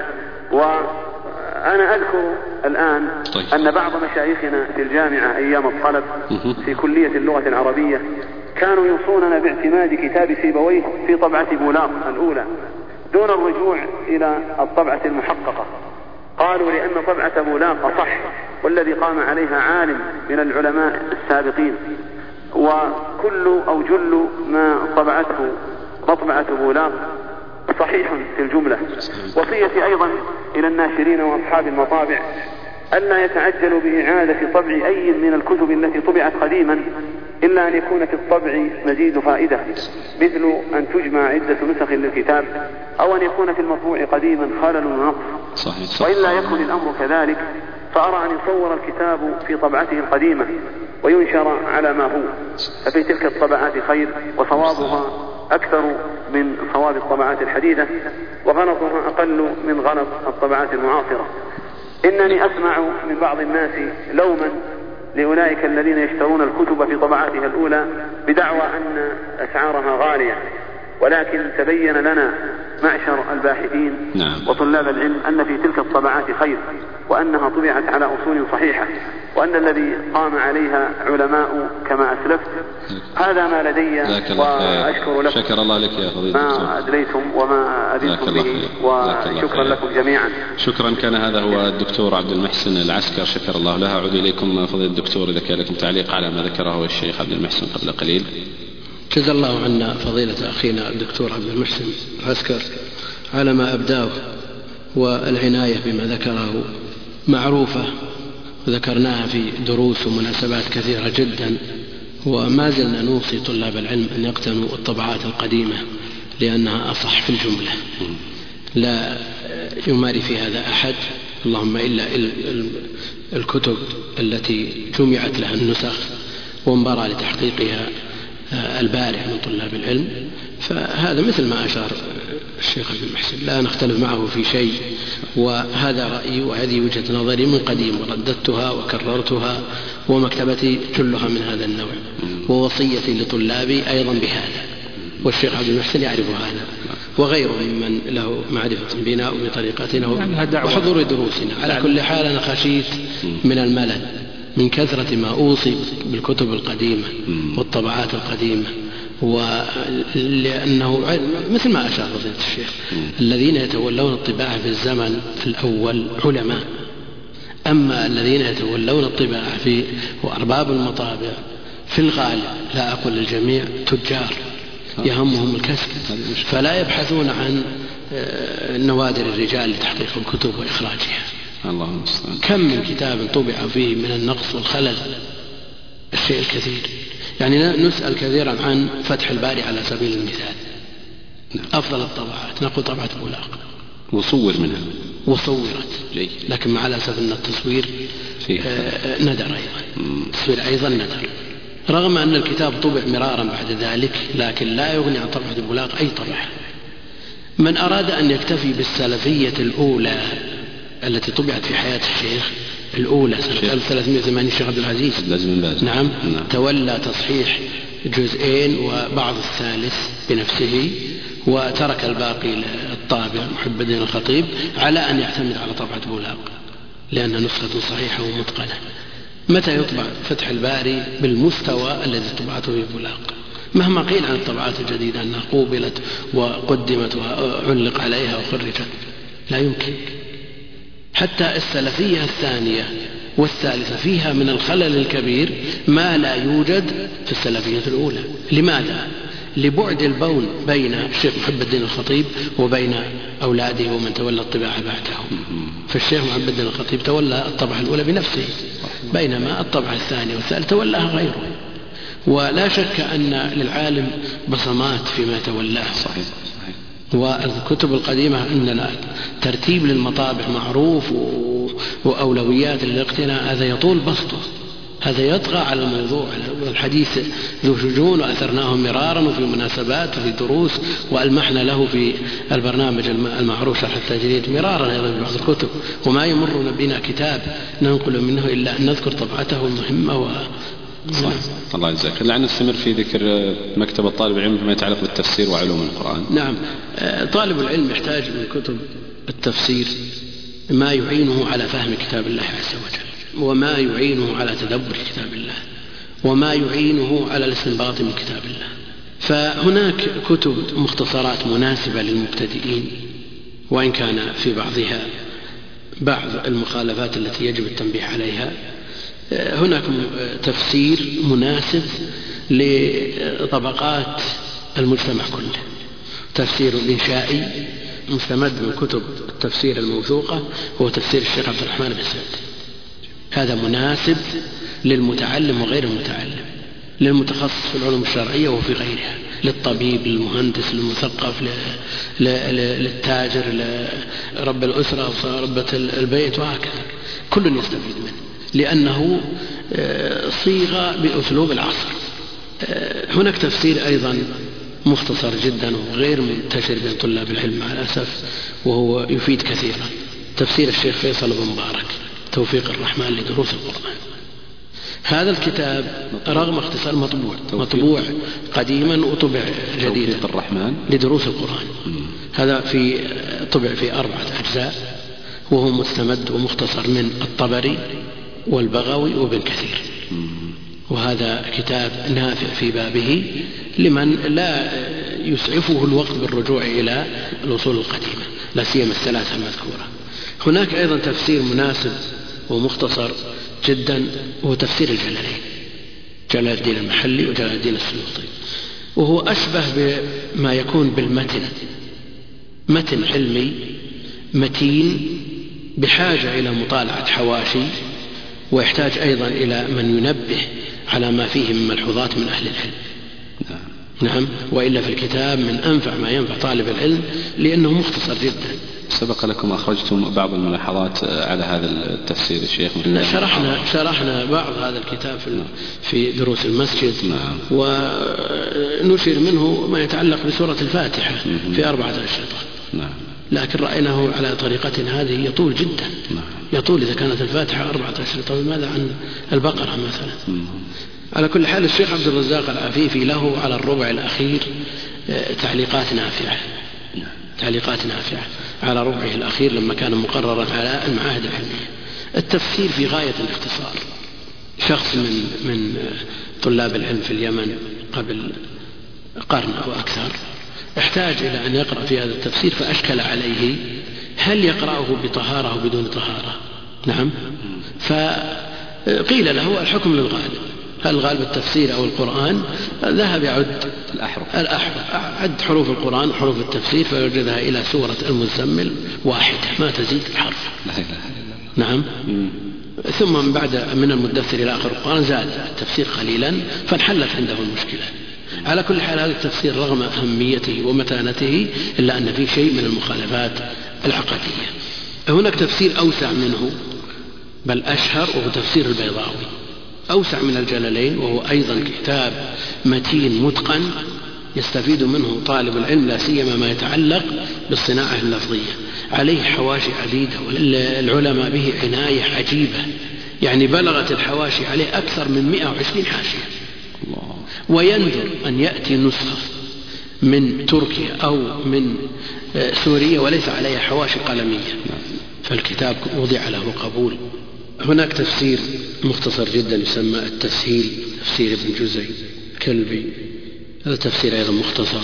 وأنا أذكر الآن أن بعض مشايخنا في الجامعة أيام الطلب في كلية اللغة العربية كانوا يوصوننا باعتماد كتاب سيبويه في طبعة بولاق الأولى دون الرجوع إلى الطبعة المحققة. قالوا لأن طبعة بولاق أصح، والذي قام عليها عالم من العلماء السابقين، وكل أو جل ما طبعته مطبعة بولاق صحيح في الجملة. وصيتي أيضا إلى الناشرين وأصحاب المطابع ألا يتعجلوا بإعادة طبع أي من الكتب التي طبعت قديما إلا أن يكون في الطبع مزيد فائدة، مثل أن تجمع عدة نسخ للكتاب، أو أن يكون في المطبوع قديما خلل ونقص. وإلا يكن الأمر كذلك فأرى أن يصور الكتاب في طبعته القديمة وينشر على ما هو، ففي تلك الطبعات خير وصوابها أكثر من صواب الطبعات الحديثة، وغلطها أقل من غلط الطبعات المعاصرة. إنني أسمع من بعض الناس لوما لأولئك الذين يشترون الكتب في طبعاتها الأولى بدعوى أن أسعارها غالية، ولكن تبين لنا معشر الباحثين وطلاب العلم أن في تلك الطبعات خير، وأنها طبعت على أصول صحيحة، وأن الذي قام عليها علماء كما أسلفت. هذا ما لدي، وأشكر لكم شكر الله لك يا فضيلة ما أدليتم وما أذنتم به، وشكرا لكم جميعا. شكرا. كان هذا هو الدكتور عبد المحسن العسكر، شكر الله له. أعود إليكم فضيلة الدكتور إذا كان لكم تعليق على ما ذكره الشيخ عبد المحسن قبل قليل. جزا الله عنا فضيلة أخينا الدكتور عبد المحسن العسكر على ما أبداه، والعناية بما ذكره معروفة وذكرناها في دروس ومناسبات كثيرة جدا، وما زلنا نوصي طلاب العلم أن يقتنوا الطبعات القديمة لأنها أصح في الجملة، لا يماري في هذا أحد، اللهم إلا الكتب التي جمعت لها النسخ وانبرى لتحقيقها البارع من طلاب العلم. فهذا مثل ما أشار الشيخ عبد المحسن، لا نختلف معه في شيء، وهذا رأيي وهذه وجهة نظري من قديم، ورددتها وكررتها، ومكتبتي كلها من هذا النوع، ووصيتي لطلابي أيضا بهذا، والشيخ عبد المحسن يعرف هذا وغيره ممن له معرفة بنا وبطريقتنا وحضور دروسنا. على كل حال أنا خشيت من الملل من كثرة ما أوصي بالكتب القديمة والطبعات القديمة، ولأنه مثل ما أشار فضيلة الشيخ الذين يتولون الطباعة في الزمن الأول علماء، أما الذين يتولون الطباعة في وأرباب المطابع في الغالب، لا أقول الجميع، تجار يهمهم الكسب، فلا يبحثون عن نوادر الرجال لتحقيق الكتب وإخراجها. كم من كتاب طبع فيه من النقص والخلل الشيء الكثير، يعني نسأل كثيرا عن فتح الباري على سبيل المثال، أفضل الطبعات نقول طبعة بولاق وصور منها وصورت، لكن مع الأسف أن التصوير ندر أيضا، التصوير أيضا ندر، رغم أن الكتاب طبع مرارا بعد ذلك، لكن لا يغني عن طبعة البلاغ أي طبعة. من أراد أن يكتفي بالسلفية الأولى التي طبعت في حياة الشيخ الأولى سنة 1380 الشيخ عبد العزيز نعم تولى تصحيح جزئين وبعض الثالث بنفسه، وترك الباقي للطابع محب الدين الخطيب، على أن يعتمد على طبعة بولاق لأن نسخة صحيحة ومتقنة. متى يطبع فتح الباري بالمستوى الذي طبعته في بولاق؟ مهما قيل عن الطبعات الجديدة أنها قوبلت وقدمت وعلق عليها وخرجت، لا يمكن. حتى السلفية الثانية والثالثة فيها من الخلل الكبير ما لا يوجد في السلفية الأولى. لماذا؟ لبعد البون بين الشيخ محب الدين الخطيب وبين أولاده ومن تولى الطباعة بعده. فالشيخ محب الدين الخطيب تولى الطبعة الأولى بنفسه، بينما الطبعة الثانية والثالثة تولاها غيره. ولا شك أن للعالم بصمات فيما تولاه. صحيح. والكتب القديمة عندنا ترتيب للمطابع معروف وأولويات للاقتناء، هذا يطول بسطه، هذا يطغى على الموضوع. الحديث ذو شجون وأثرناه مرارا وفي مناسبات وفي دروس، وألمحنا له في البرنامج المعروف شرح التجريد مرارا أيضا في بعض الكتب، وما يمر بنا كتاب ننقل منه إلا أن نذكر طبعته المهمة صح. الله يجزاك. لعل نستمر في ذكر مكتبة طالب العلم فيما يتعلق بالتفسير وعلوم القرآن. نعم، طالب العلم يحتاج من كتب التفسير ما يعينه على فهم كتاب الله عز وجل، وما يعينه على تدبر كتاب الله، وما يعينه على الاستنباط من كتاب الله. فهناك كتب مختصرات مناسبة للمبتدئين، وإن كان في بعضها بعض المخالفات التي يجب التنبيه عليها. هناك تفسير مناسب لطبقات المجتمع كله، تفسير إنشائي مستمد من كتب التفسير الموثوقة، هو تفسير الشيخ عبد الرحمن بن سعد. هذا مناسب للمتعلم وغير المتعلم، للمتخصص في العلوم الشرعية وفي غيرها، للطبيب، للمهندس، للمثقف، للتاجر، لرب الأسرة وربة البيت، وهكذا كل يستفيد منه لأنه صيغة بأسلوب العصر. هناك تفسير أيضا مختصر جدا وغير منتشر بين طلاب العلم مع الأسف، وهو يفيد كثيرا، تفسير الشيخ فيصل بن مبارك توفيق الرحمن لدروس القرآن. هذا الكتاب رغم اختصار مطبوع قديما وطبع جديدا، توفيق الرحمن لدروس القرآن. هذا طبع في 4 أجزاء، وهو مستمد ومختصر من الطبري والبغوي وابن كثير. وهذا كتاب نافع في بابه لمن لا يسعفه الوقت بالرجوع إلى الأصول القديمة، لا سيما الثلاثة المذكورة. هناك أيضا تفسير مناسب ومختصر جدا، وهو تفسير الجلالين، جلال الدين المحلي وجلال الدين السيوطي، وهو أشبه بما يكون بالمتن، متن علمي متين بحاجة إلى مطالعة حواشي، ويحتاج أيضا إلى من ينبه على ما فيه من ملحوظات من أهل العلم. نعم، وإلا في الكتاب من أنفع ما ينفع طالب العلم لأنه مختصر جدا. سبق لكم أخرجتم بعض الملاحظات على هذا التفسير الشيخ؟ شرحنا بعض هذا الكتاب في دروس المسجد. ونشير منه ما يتعلق بسورة الفاتحة في 4 أشرطة. لكن رأيناه على طريقة هذه يطول جدا، يطول إذا كانت الفاتحة 4 أشرطة، ماذا عن البقرة مثلا؟ على كل حال الشيخ عبد الرزاق العفيفي له على الربع الأخير تعليقات نافعة على ربعه الأخير لما كان مقررا على المعاهد العلمية. التفسير في غاية الاختصار. شخص من طلاب العلم في اليمن قبل قرن أو أكثر احتاج إلى أن يقرأ في هذا التفسير، فأشكل عليه هل يقرأه بطهارة أو بدون طهارة؟ نعم، فقيل له الحكم للغالب، هل غالب التفسير أو القرآن؟ ذهب يعد الأحرف، عد حروف القرآن وحروف التفسير فيوجدها إلى سورة المزمل واحدة ما تزيد حرف. نعم. ثم من بعد من المدثر إلى آخر القرآن زاد التفسير قليلا فانحلت عنده المشكلة. على كل حال هذا التفسير رغم أهميته ومتانته إلا أن فيه شيء من المخالفات العقدية. هناك تفسير أوسع منه بل أشهر، وهو تفسير البيضاوي. أوسع من الجلالين، وهو أيضا كتاب متين متقن يستفيد منه طالب العلم، لا سيما ما يتعلق بالصناعة اللفظية. عليه حواشي عديدة، والعلماء به عناية عجيبة، يعني بلغت الحواشي عليه أكثر من 120 حاشية. ويندر أن يأتي نسخة من تركيا أو من سوريا وليس عليها حواشي قلمية، فالكتاب وضع له قبول. هناك تفسير مختصر جدا يسمى التسهيل، تفسير ابن جزي كلبي، هذا تفسير أيضا مختصر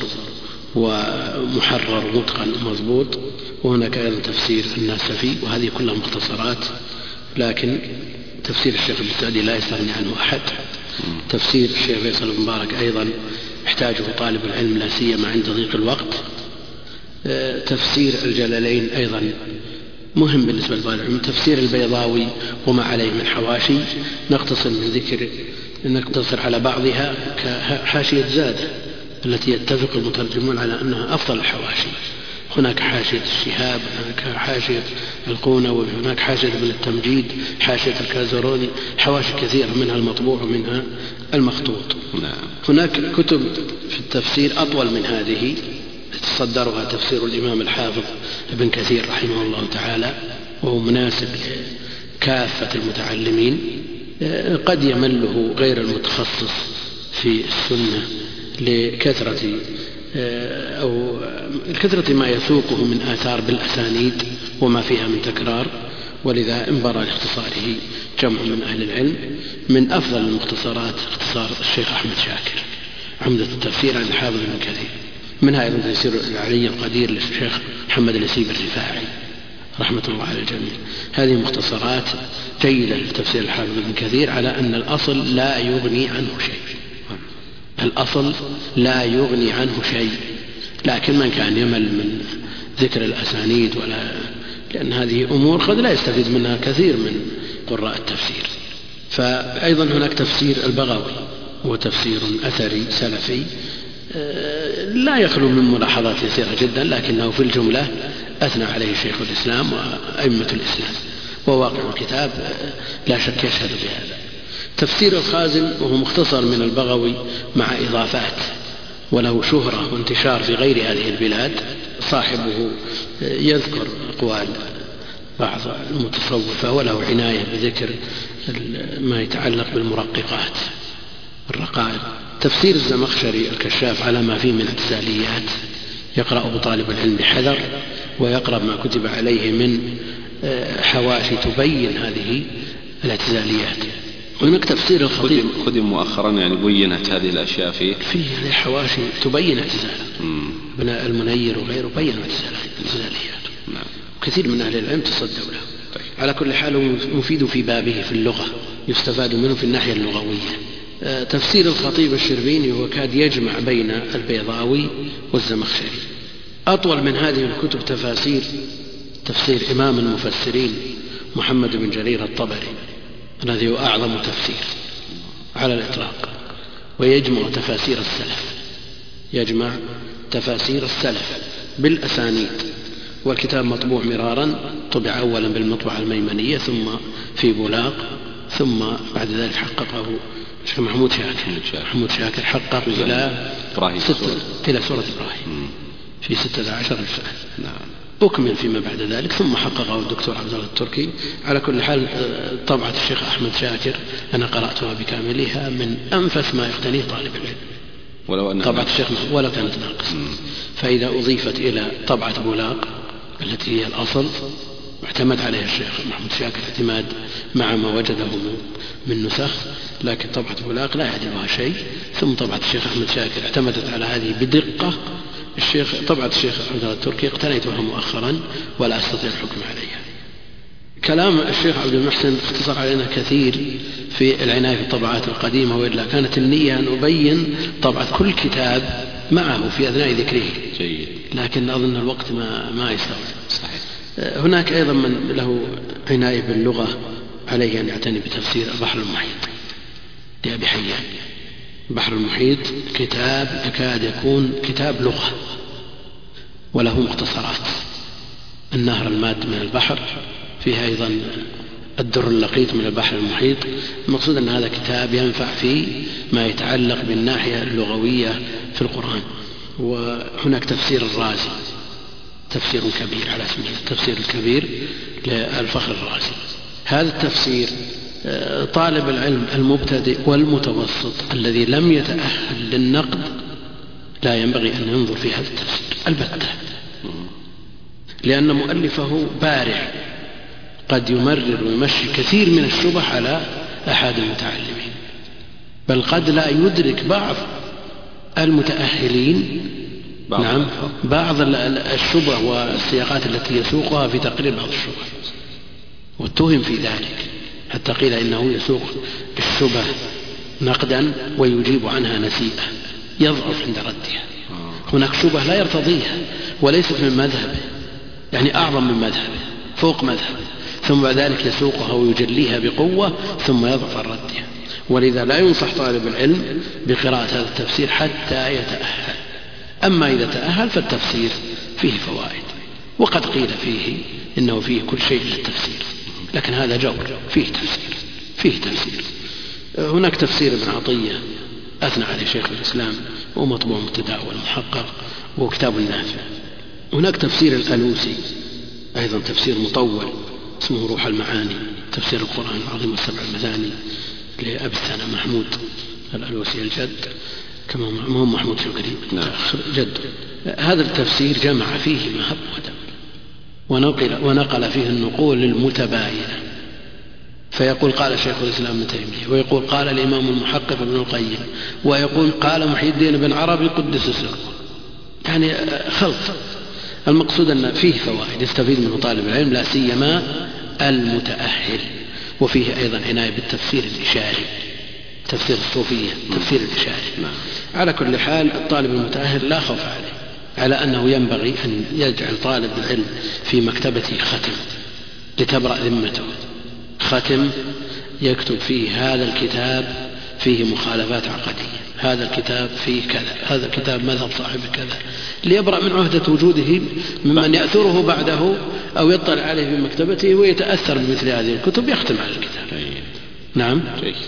ومحرر متقن مضبوط. وهناك أيضا تفسير الناسفي، وهذه كلها مختصرات، لكن تفسير الشيخ البستادي لا يستغني عنه أحد. تفسير الشيخ فيصل بن مبارك أيضا يحتاجه طالب العلم لا سيما عند ضيق الوقت. تفسير الجلالين أيضا مهم بالنسبة لطالب العلم. تفسير البيضاوي وما عليه من حواشي، نقتصر على بعضها كحاشية زاد التي يتفق المترجمون على أنها أفضل الحواشي. هناك حاشية الشهاب، هناك حاشية القونوي، هناك حاشية ابن التمجيد، حاشية الكازروني، حواشي كثيرة منها المطبوع ومنها المخطوط. هناك كتب في التفسير أطول من هذه تصدرها تفسير الإمام الحافظ ابن كثير رحمه الله تعالى، وهو مناسب لكافة المتعلمين. قد يمله غير المتخصص في السنة لكثرة ما يسوقه من آثار بالأسانيد وما فيها من تكرار، ولذا انبرى لاختصاره جمع من أهل العلم. من أفضل المختصرات اختصار الشيخ أحمد شاكر عمدة التفسير عن الحافظ ابن كثير، منها أيضا تيسير العلي القدير للشيخ محمد اليسيب الرفاعي رحمة الله على الجميع. هذه مختصرات جيدة لتفسير الحافظ ابن كثير، على أن الأصل لا يغني عنه شيء، الأصل لا يغني عنه شيء. لكن من كان يمل من ذكر الأسانيد لأن هذه أمور قد لا يستفيد منها كثير من قراء التفسير. فأيضا هناك تفسير البغوي، هو تفسير أثري سلفي لا يخلو من ملاحظات يسيرة جدا، لكنه في الجملة أثنى عليه شيخ الإسلام وأئمة الإسلام، وواقع الكتاب لا شك يشهد بهذا. تفسير الخازن وهو مختصر من البغوي مع إضافات، وله شهرة وانتشار في غير هذه البلاد. صاحبه يذكر أقوال بعض المتصوفة، وله عناية بذكر ما يتعلق بالمرققات الرقائق. تفسير الزمخشري الكشاف على ما فيه من اعتزاليات، يقرأ طالب العلم بحذر، ويقرأ ما كتب عليه من حواشي تبين هذه الاعتزاليات. هناك تفسير الخطيب خدم مؤخرا، يعني بينت هذه الأشياء فيه حواشي تبين اعتزاله، ابن المنير وغيره بين اعتزاليات. كثير من أهل العلم تصدوا له. على كل حال مفيد في بابه في اللغة، يستفاد منه في الناحية اللغوية. تفسير الخطيب الشربيني هو كاد يجمع بين البيضاوي والزمخشري. أطول من هذه الكتب تفسير إمام المفسرين محمد بن جرير الطبري، الذي هو أعظم تفسير على الإطلاق، ويجمع تفاسير السلف بالأسانيد. والكتاب مطبوع مرارا، طبع أولا بالمطبعة الميمنية، ثم في بولاق، ثم بعد ذلك حققه الشيخ محمود شاكر حقق إلى سورة إبراهيم في 16 رسالة. أكمل فيما بعد ذلك، ثم حققه الدكتور عبد الله التركي. على كل حال طبعة الشيخ أحمد شاكر أنا قرأتها بكاملها، من أنفس ما يقتنيه طالب العلم طبعة الشيخ ولو كانت ناقصة. فإذا أضيفت إلى طبعة بولاق التي هي الأصل واعتمد عليها الشيخ محمود شاكر اعتماد مع ما وجده من نسخ، لكن طبعة بولاق لا يعجبها شيء. ثم طبعة الشيخ أحمد شاكر اعتمدت على هذه بدقة. طبعة الشيخ عبد الله التركي اقتنيتها مؤخرا ولا أستطيع الحكم عليها. كلام الشيخ عبد المحسن اختصر علينا كثير في العناية في الطبعات القديمة، وإلا كانت النية أن أبين طبعة كل كتاب معه في أثناء ذكره، لكن أظن الوقت ما يستوعب. هناك أيضا من له عناية باللغة عليه أن يعتني بتفسير البحر المحيط لأبي حيان. البحر المحيط كتاب يكاد يكون كتاب لغة، وله مختصرات. النهر الماد من البحر، فيها أيضا الدر اللقيط من البحر المحيط. المقصود أن هذا كتاب ينفع في ما يتعلق بالناحية اللغوية في القرآن. وهناك تفسير الرازي، تفسير كبير على اسمه التفسير الكبير للفخر الرازي. هذا التفسير طالب العلم المبتدئ والمتوسط الذي لم يتأهل للنقد لا ينبغي أن ينظر في هذا التفسير البتة، لأن مؤلفه بارع قد يمرر ويمشي كثير من الشبه على أحد المتعلمين، بل قد لا يدرك بعض المتأهلين بعض الشبه والسياقات التي يسوقها في تقرير بعض الشبه، واتهم في ذلك حتى قيل إنه يسوق الشبه نقدا ويجيب عنها نسيئة، يضعف عند ردها. هناك شبه لا يرتضيها وليست من مذهبه، يعني أعظم من مذهبه فوق مذهبه، ثم بعد ذلك يسوقها ويجليها بقوة ثم يضعف عن ردها. ولذا لا ينصح طالب العلم بقراءة هذا التفسير حتى يتأهل. أما إذا تأهل فالتفسير فيه فوائد، وقد قيل فيه إنه فيه كل شيء للتفسير، لكن هذا جور، فيه تفسير. هناك تفسير ابن عطية أثنى عليه شيخ الإسلام ومطبوع متداول محقق وكتاب نافع. هناك تفسير الألوسي أيضا تفسير مطول اسمه روح المعاني، تفسير القرآن العظيم والسبع المثاني لأبي الثاني محمود الألوسي الجد، كما هو محمود شكري جد. هذا التفسير جمع فيه ما هب ودب ونقل فيه النقول المتباينة، فيقول قال شيخ الإسلام ابن تيمية، ويقول قال الإمام المحقق ابن القيم، ويقول قال محي الدين بن عربي قدس سره، يعني خلط. المقصود أن فيه فوائد يستفيد منه طالب العلم لا سيما المتأهل. وفيه أيضا عناية بالتفسير الإشاري، تفسير الصوفية، تفسير الإشاري. على كل حال الطالب المتأهل لا خوف عليه، على أنه ينبغي أن يجعل طالب العلم في مكتبته ختم لتبرأ ذمته، ختم يكتب فيه هذا الكتاب فيه مخالفات عقدية، هذا الكتاب فيه كذا، هذا الكتاب مذهب صاحب كذا، ليبرأ من عهدة وجوده ممن يأثره بعده أو يطلع عليه في مكتبته ويتأثر بمثل هذه الكتب يختم على الكتاب. نعم.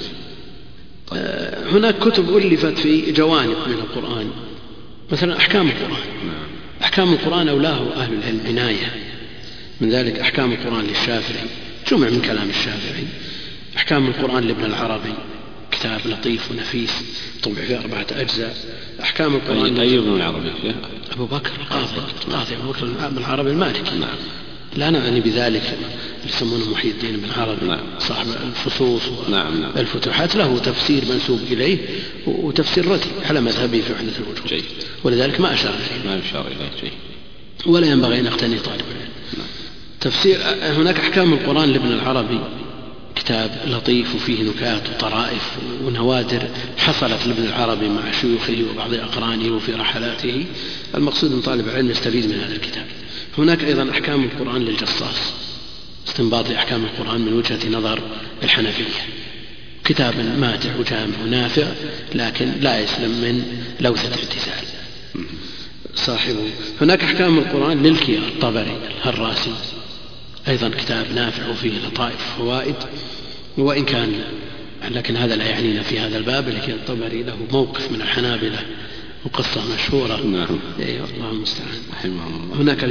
هناك كتب ألفت في جوانب من القرآن، مثلا أحكام القرآن. أحكام القرآن أولاه أهل العلم عناية، من ذلك أحكام القرآن للشافعي، جمع من كلام الشافعي. أحكام القرآن لابن العربي، كتاب لطيف ونفيس طبع في 4 أجزاء. أحكام القرآن أي ابن العربي؟ أبو بكر القاضي أبو بكر بن العربي المالكي. نعم. لا نعني بذلك يسمونه محي الدين بن عربي. نعم. صاحب الفصوص والفتوحات، له تفسير منسوب إليه وتفسير ردي على مذهبه في وحدة الوجود، ولذلك ما أشار إليه ولا ينبغي أن يقتني طالب العلم. تفسير هناك أحكام القرآن لابن العربي، كتاب لطيف وفيه نكات وطرائف ونوادر حصلت لابن العربي مع شيوخه وبعض أقرانه وفي رحلاته. المقصود من طالب العلم يستفيد من هذا الكتاب. هناك أيضا أحكام القرآن للجصاص، استنباط أحكام القرآن من وجهة نظر الحنفية، كتاب ماتع وجامع ونافع لكن لا يسلم من لوثة الاعتزال صاحبه. هناك أحكام القرآن للكيار الطبري الهراسي، أيضا كتاب نافع وفيه لطائف وفوائد، وإن كان لكن هذا لا يعنينا في هذا الباب. لكن الطبري له موقف من الحنابلة وقصة مشهورة. نعم. الله المستعان. هناك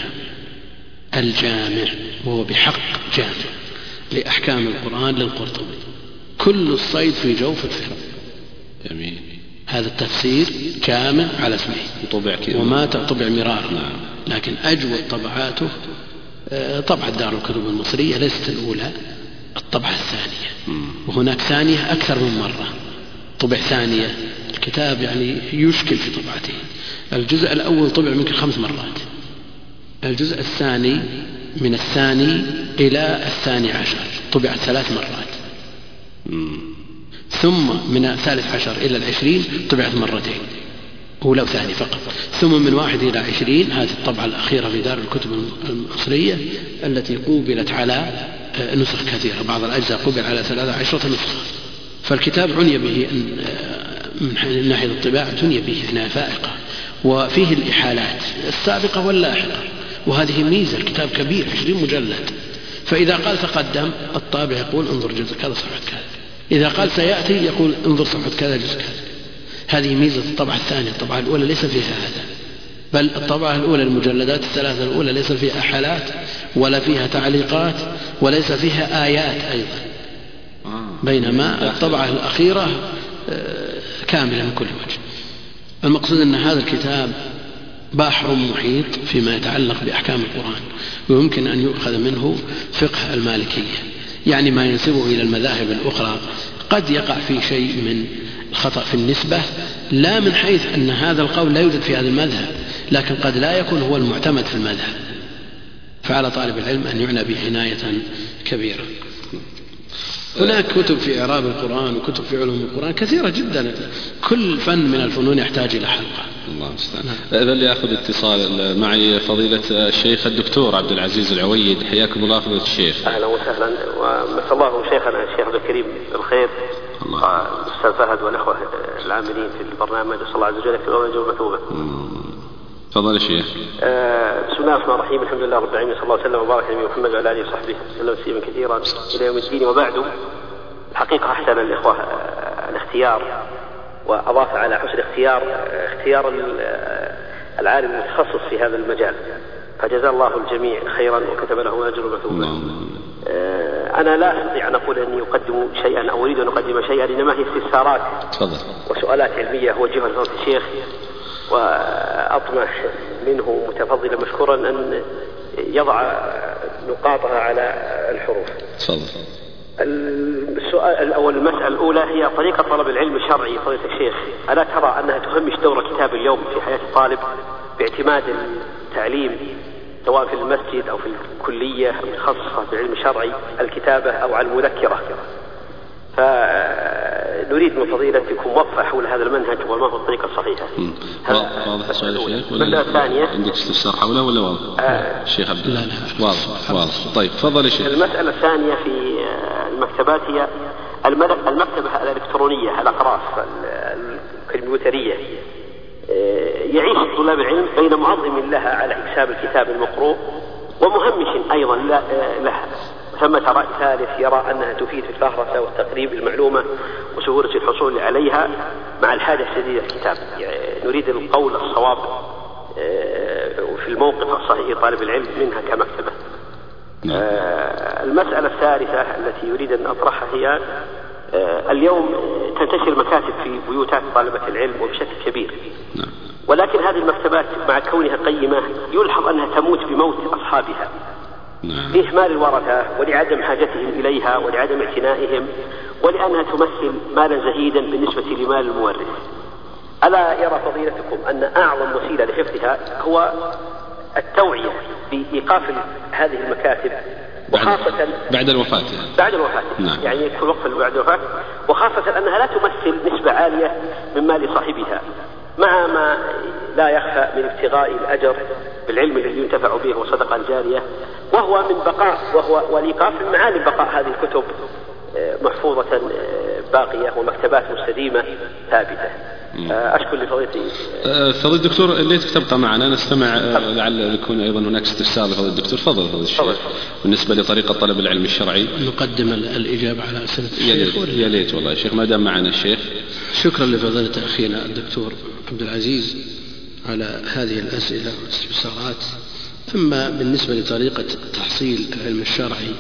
الجامع وهو بحق جامع لأحكام القرآن للقرطبي، كل الصيد في جوف الفرق. جميل. هذا التفسير جامع على اسمه وما طبع مرارا. نعم. لكن أجود طبعاته طبعة دار الكتب المصرية ليست الأولى، الطبعة الثانية. وهناك ثانية أكثر من مرة، طبع ثانية. الكتاب يعني يشكل في طبعته. الجزء الأول طبع منك 5 مرات، الجزء الثاني من الثاني إلى 12 طبع 3 مرات، ثم من 13 إلى 20 طبعت 2 مرات، أولى وثاني فقط. ثم من 1 إلى 20 هذه الطبعة الأخيرة في دار الكتب المصرية التي قوبلت على نسخ كثيرة، بعض الأجزاء قوبل على 13 نسخة. فالكتاب عني به من ناحية الطباعة عني به عناية فائقة، وفيه الإحالات السابقة واللاحقة، وهذه ميزة. الكتاب كبير 20 مجلد، فإذا قال تقدم الطابع يقول انظر جزء كذا صفحة كذا، إذا قال سيأتي يقول انظر صفحة كذا جزء كذا. هذه ميزة الطبعة الثانية. الطبعة الأولى ليس فيها هذا، بل الطبعة الأولى المجلدات الثلاثة الأولى ليس فيها حالات ولا فيها تعليقات وليس فيها آيات أيضا، بينما الطبعة الأخيرة كاملة من كل وجه. المقصود أن هذا الكتاب بحر محيط فيما يتعلق بأحكام القرآن، ويمكن أن يؤخذ منه فقه المالكية، يعني ما ينسبه إلى المذاهب الأخرى. قد يقع في شيء من الخطأ في النسبة، لا من حيث أن هذا القول لا يوجد في هذا المذهب، لكن قد لا يكون هو المعتمد في المذهب، فعلى طالب العلم أن يعنى به عناية كبيرة. هناك كتب في إعراب القرآن وكتب في علوم القرآن كثيرة جدا، كل فن من الفنون يحتاج إلى حلقة. الله المستعان. إذا اللي يأخذ اتصال معي فضيلة الشيخ الدكتور عبد العزيز العويد، حياكم الله فضيلة الشيخ. أهلا وسهلا، ومسا الله شيخنا الشيخ عبد الكريم بالخير، الأستاذ فهد والأخوة العاملين في البرنامج، وصلى الله عز وجل في الأرجو المثوبة. تفضل الشيخ. بسم الله الرحمن الرحيم، الحمد لله رب العالمين، صلى الله وسلم وبارك على محمد وعلى آله وصحبه وسلم تسليما كثيرا إلى يوم الدين. وبعد، الحقيقة أحسن الإخوة الاختيار، وأضاف على حسن اختيار العالم المتخصص في هذا المجال، فجزا الله الجميع خيرا وكتب له أجر مثوبا. أنا لا أستطيع أن أقول أني أقدم شيئا أو أريد أن أقدم شيئا، إنما هي استفسارات وسؤالات علمية أوجهها لفضيلة الشيخ، وأطمح منه متفضلا مشكورا أن يضع نقاطها على الحروف. السؤال الأول، المسألة الأولى هي طريقة طلب العلم الشرعي. فضيلة الشيخ، ألا ترى أنها تهمش دور كتاب اليوم في حياة الطالب باعتماد التعليم سواء في المسجد أو في الكلية المتخصصة بالعلم الشرعي الكتابة أو على المذكرة؟ فنريد من فضيلتكم وقفة حول هذا المنهج وما هو الطريقة الصحيحة. واضح السؤال الشيخ؟ الثانية عندك استفسار حوله ولا واضح؟ الشيخ عبد الله واضح. طيب تفضل الشيخ. المسألة الثانية في المكتبات هي المكتبة الإلكترونية، الأقراص الكمبيوترية. يعيش طلاب العلم بين معظم لها على حساب الكتاب المقروء ومهمش أيضا لها. ثمة رأي ثالث يرى أنها تفيد في الفهرسة والتقريب المعلومة وسهولة الحصول عليها مع الحاجة الشديدة الكتاب. يعني نريد القول الصواب في الموقف الصحيح طالب العلم منها كمكتبة. المسألة الثالثة التي يريد أن أطرحها هي اليوم تنتشر مكاتب في بيوتات طالبة العلم وبشكل كبير، ولكن هذه المكتبات مع كونها قيمة يلحظ أنها تموت بموت أصحابها لإهمال الورثة ولعدم حاجتهم إليها ولعدم اعتنائهم، ولأنها تمثل مالا زهيدا بالنسبة لمال المورث. ألا يرى فضيلتكم أن أعظم وسيلة لحفظها هو التوعية بإيقاف هذه المكاتب، وخاصة بعد الوفاة؟ يعني يكون وقفا بعد الوفاة، وخاصة أنها لا تمثل نسبة عالية من مال صاحبها، مع ما لا يخفى من ابتغاء الأجر بالعلم الذي ينتفع به وصدقة الجارية، وهو من بقاء والإيقاف من معالم بقاء هذه الكتب محفوظة باقية ومكتبات مستديمة ثابتة. أشكر لفضيلتي. فضيلة الدكتور ليت تبقى معنا نستمع، لعل يكون أيضا هناك استفسار لفضيلة الدكتور. فضل فضيلة الشيخ بالنسبة لطريقة طلب العلم الشرعي. نقدم الإجابة على أسئلة الشيخ. يا ليت والله يا شيخ ما دام معنا الشيخ. شكرا لفضيلة أخينا الدكتور عبد العزيز على هذه الأسئلة والاستفسارات. أما بالنسبة لطريقة تحصيل العلم الشرعي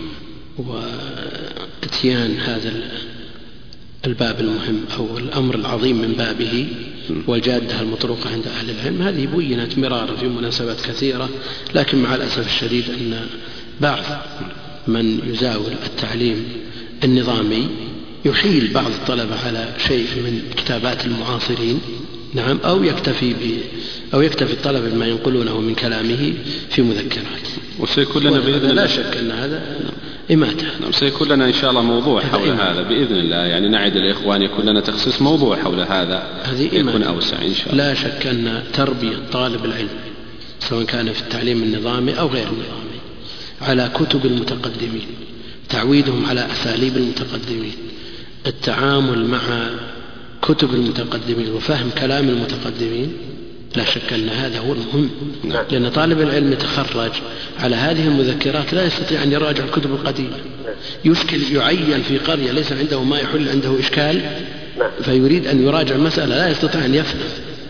واتيان هذا الباب المهم أو الأمر العظيم من بابه والجادة المطروقة عند أهل العلم، هذه بينت مرارا في مناسبات كثيرة، لكن مع الأسف الشديد أن بعض من يزاول التعليم النظامي يحيل بعض الطلبة على شيء من كتابات المعاصرين، نعم، أو يكتفي الطلبة بما ينقلونه من كلامه في مذكرات. وسيكون لنا بإذن الله، لا شك أن هذا إماتة. سيكون لنا إن شاء الله موضوع حول هذا بإذن الله، يعني نعد الإخوان يكون لنا تخصيص موضوع حول هذا يكون أوسع إن شاء الله. لا شك أن تربية طالب العلم سواء كان في التعليم النظامي أو غير النظامي على كتب المتقدمين، تعويدهم على أساليب المتقدمين، التعامل مع كتب المتقدمين وفهم كلام المتقدمين، لا شك أن هذا هو المهم، لأن طالب العلم يتخرج على هذه المذكرات لا يستطيع أن يراجع الكتب القديمة. يشكل يعين في قرية ليس عنده ما يحل عنده إشكال فيريد أن يراجع مسألة لا يستطيع أن يفهم،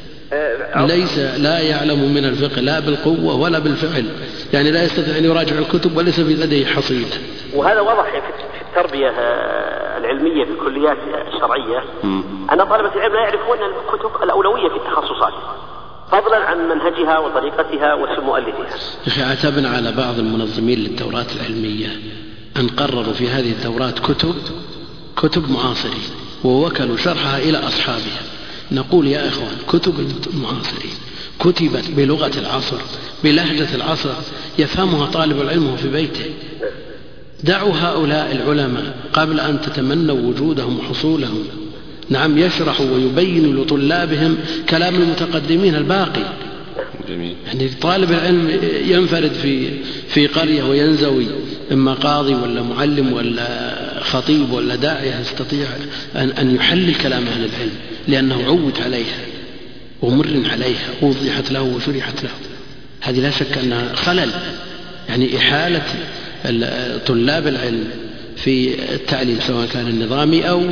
لا يعلم من الفقه لا بالقوة ولا بالفعل، يعني لا يستطيع أن يراجع الكتب وليس في لديه حصيلة. وهذا واضح في التربية العلمية في الكليات الشرعية أن طلبة العلم لا يعرفون الكتب الأولوية في التخصصات فضلا عن منهجها وطريقتها واسم مؤلفها. عتبنا على بعض المنظمين للدورات العلمية أن قرروا في هذه الدورات كتب معاصرين ووكلوا شرحها إلى أصحابها. نقول يا إخوان كتب المعاصرين كتبت بلغة العصر بلهجة العصر يفهمها طالب العلم في بيته. دعوا هؤلاء العلماء قبل أن تتمنوا وجودهم وحصولهم، نعم، يشرحوا ويبين لطلابهم كلام المتقدمين الباقي. جميل. يعني طالب العلم ينفرد في قرية وينزوي إما قاضي ولا معلم ولا خطيب ولا داعية يستطيع أن يحلل كلام أهل العلم لأنه عود عليها ومر عليها ووضحت له وشرحت له. هذه لا شك أنها خلل، يعني إحالة طلاب العلم في التعليم سواء كان النظامي أو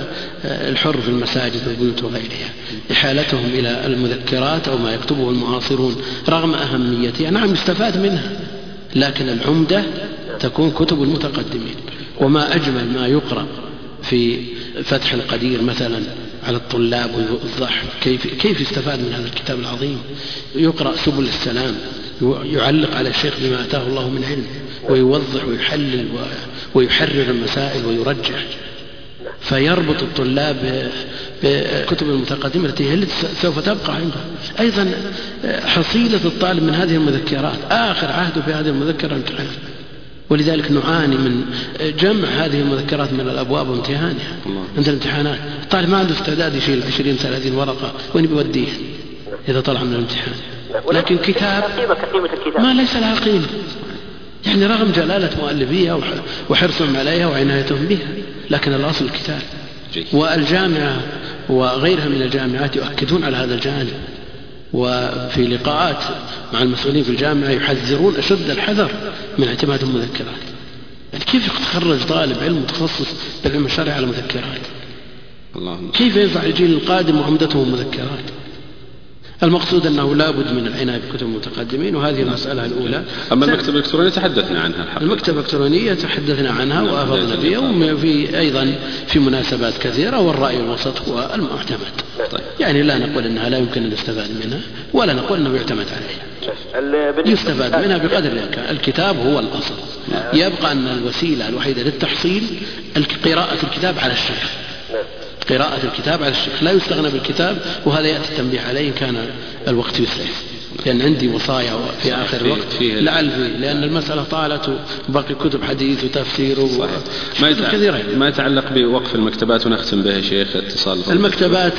الحر في المساجد والبيوت وغيرها، إحالتهم إلى المذكرات أو ما يكتبه المعاصرون رغم أهميتها نعم يستفاد منها، لكن العمدة تكون كتب المتقدمين. وما أجمل ما يقرأ في فتح القدير مثلا على الطلاب ويوضح كيف يستفاد من هذا الكتاب العظيم. يقرأ سبل السلام يعلق على الشيخ بما أتاه الله من علم ويوضح ويحلل ويحرر المسائل ويرجح، فيربط الطلاب بكتب المتقدمة التي هي سوف تبقى عنده. أيضا حصيلة الطالب من هذه المذكرات آخر عهده في هذه المذكرة امتحان، ولذلك نعاني من جمع هذه المذكرات من الأبواب وامتهانها عند الامتحانات. الطالب ما عنده استعداد يشيل 20-30 ورقة وين بيوديها إذا طلع من الامتحان، لكن كتاب ما ليس لها قيمة، يعني رغم جلالة مؤلفيها وحرصهم عليها وعنايتهم بها، لكن الأصل الكتاب. والجامعة وغيرها من الجامعات يؤكدون على هذا الجانب، وفي لقاءات مع المسؤولين في الجامعة يحذرون أشد الحذر من اعتماد المذكرات. يعني كيف تخرج طالب علم متخصص بالعلم الشرعي على مذكرات؟ كيف ينفع الجيل القادم وعمدته مذكرات؟ المقصود أنه لا بد من العناية بكتب المتقدمين، وهذه المسألة الأولى. أما المكتبة الإلكترونية تحدثنا عنها الحقيقة. المكتبة الإلكترونية تحدثنا عنها وأفضنا بها، وفي أيضا في مناسبات كثيرة، والرأي الوسط هو المعتمد. طيب. يعني لا نقول أنها لا يمكن أن يستفاد منها ولا نقول أنه يعتمد عليها، يستفاد منها بقدر الإمكان. الكتاب هو الأصل، يبقى أن الوسيلة الوحيدة للتحصيل قراءة الكتاب على الشيخ، قراءة الكتاب على الشيخ، لا يستغنى بالكتاب. وهذا يأتي التنبيه عليه كان الوقت يسرف، لأن عندي وصايا في آخر الوقت لعل فيه، لأن المسألة طالت وباقي كتب حديث وتفسير ما يتعلق بوقف المكتبات. ونختم به شيخ اتصال المكتبات.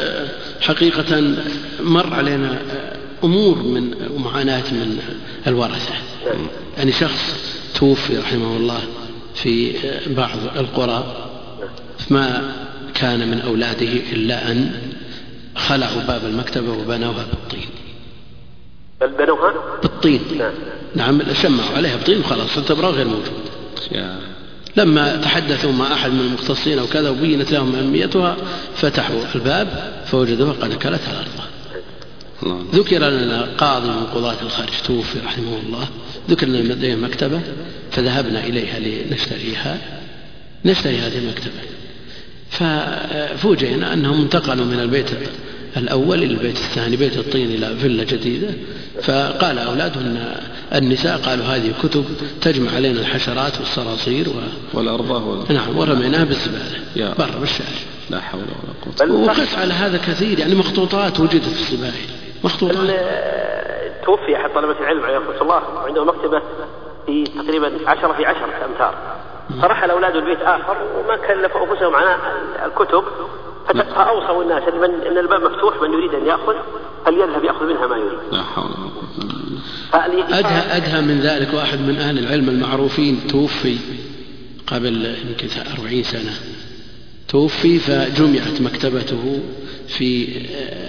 حقيقة مر علينا أمور من معاناة من الورثة، يعني شخص توفي رحمه الله في بعض القرى، ما كان من أولاده إلا أن خلعوا باب المكتبة وبنوها بالطين. بنوها بالطين؟ نعم، شمعوا عليها بالطين وخلاص، التبرع غير موجود. لما تحدثوا مع أحد من المختصين أو كذا وبينت لهم أهميتها فتحوا الباب فوجدوها قد أكلتها الأرض. ذكر لنا قاضي من قضاة الخارج توفي رحمه الله، ذكر لنا لديه مكتبة فذهبنا إليها نشتري هذه المكتبة، ففوجئنا أنهم انتقلوا من البيت الأول إلى البيت الثاني، بيت الطين إلى فيلا جديدة. فقال أولادهن النساء قالوا هذه كتب تجمع علينا الحشرات والصراصير والأرض نعم، ورميناها بالزبالة برا بالشارع. لا حول ولا قوة. وقس على هذا كثير، يعني مخطوطات وجدت في السباحي، مخطوطات. توفي أحد طلبة العلم عليه رحمة الله وعنده مكتبة في تقريبا 10 في 10 أمتار، فرحل أولاده البيت آخر وما كلفوا أنفسهم عن الكتب، فأوصوا الناس أن الباب مفتوح، من يريد أن يأخذ فليذهب يأخذ منها ما يريد. لا حول ولا قوة. أدهى من ذلك واحد من أهل العلم المعروفين توفي قبل يمكن 40 سنة، توفي فجمعت مكتبته في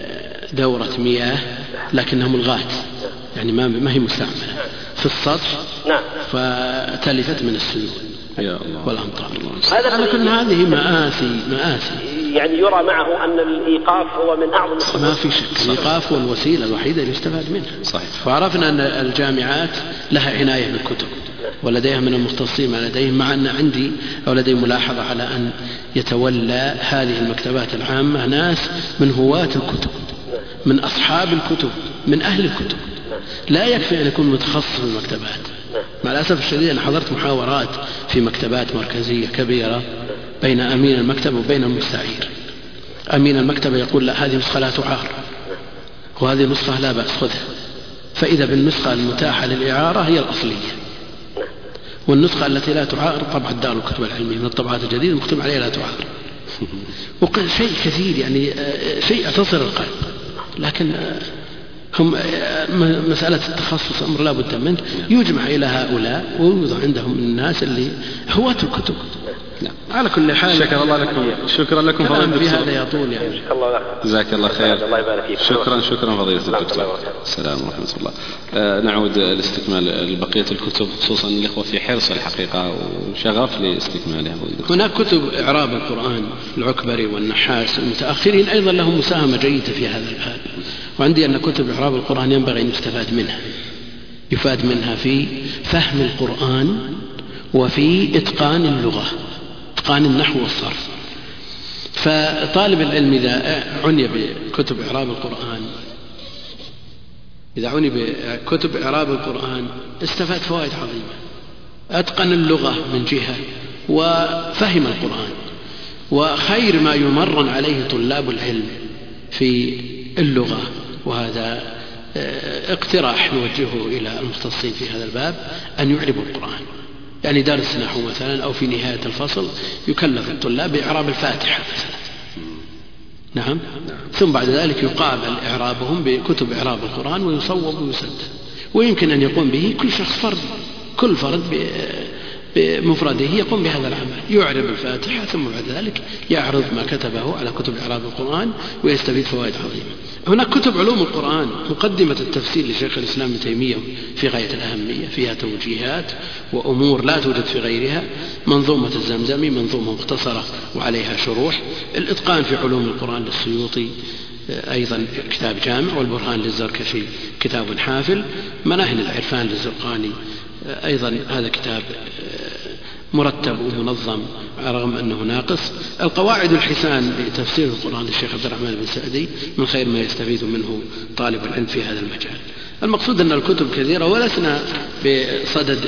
دورة مياه لكنها ملغاة، يعني ما هي مستعملة في السطح، فتلفت من السيول والأمطار. على كل هذه مآسي يعني يرى معه أن الإيقاف هو من أعظم ما في شك. الإيقاف هو الوسيلة الوحيدة اللي يستفاد منها. صحيح. وعرفنا أن الجامعات لها عناية بالكتب ولديها من المختصين ما لديهم، مع أن عندي أو لدي ملاحظة على أن يتولى هذه المكتبات العامة ناس من هواة الكتب، من أصحاب الكتب، من أهل الكتب. لا يكفي أن يكون متخصص في المكتبات. مع الأسف الشديد أنا حضرت محاورات في مكتبات مركزية كبيرة بين أمين المكتبة وبين المستعير. أمين المكتبة يقول لا، هذه نسخة لا تعار، وهذه نسخة لا بأس خذها، فإذا بالنسخة المتاحة للإعارة هي الأصلية، والنسخة التي لا تعار طبعا دار الكتب العلمية من الطبعات الجديدة مكتوب عليها لا تعار. وقل شيء كثير يعني شيء تصل القلب، لكن هم مسألة التخصص أمر لا بد منه، يجمع إلى هؤلاء ويوضع عندهم الناس اللي هواة الكتب. على كل حال شكرا لكم فضيلة في هذا يطول يعني. جزاك الله خير. شكرا فضيلة الدكتور. السلام ورحمة الله. نعود لاستكمال بقية الكتب، خصوصا الإخوة في حرص الحقيقة وشغف لاستكمالها. هناك كتب إعراب القرآن العكبري والنحاس المتأخرين أيضا لهم مساهمة جيدة في هذا الباب، وعندي أن كتب إعراب القرآن ينبغي أن يفاد منها في فهم القرآن وفي إتقان اللغة، إتقان النحو والصرف. فطالب العلم إذا عني بكتب إعراب القرآن استفاد فوائد عظيمة، أتقن اللغة من جهة وفهم القرآن. وخير ما يمرن عليه طلاب العلم في اللغة، وهذا اقتراح نوجهه إلى المختصين في هذا الباب، أن يعربوا القرآن. يعني درس نحو مثلا أو في نهاية الفصل يكلف الطلاب بإعراب الفاتحة مثلا، نعم، ثم بعد ذلك يقابل إعرابهم بكتب إعراب القرآن ويصوب ويسدد. ويمكن أن يقوم به كل شخص كل فرد بمفرده يقوم بهذا العمل، يعرب الفاتحة ثم بعد ذلك يعرض ما كتبه على كتب إعراب القرآن ويستفيد فوائد عظيمة. هناك كتب علوم القرآن، مقدمة التفسير لشيخ الإسلام ابن تيمية في غاية الأهمية، فيها توجيهات وأمور لا توجد في غيرها. منظومة الزمزمي منظومة مختصرة وعليها شروح. الإتقان في علوم القرآن للسيوطي أيضا كتاب جامع، والبرهان للزركشي كتاب حافل. مناهل العرفان للزرقاني أيضا هذا كتاب مرتب ومنظم رغم أنه ناقص. القواعد الحسان لتفسير القرآن للشيخ عبد الرحمن بن سعدي من خير ما يستفيد منه طالب العلم في هذا المجال. المقصود أن الكتب كثيرة ولسنا بصدد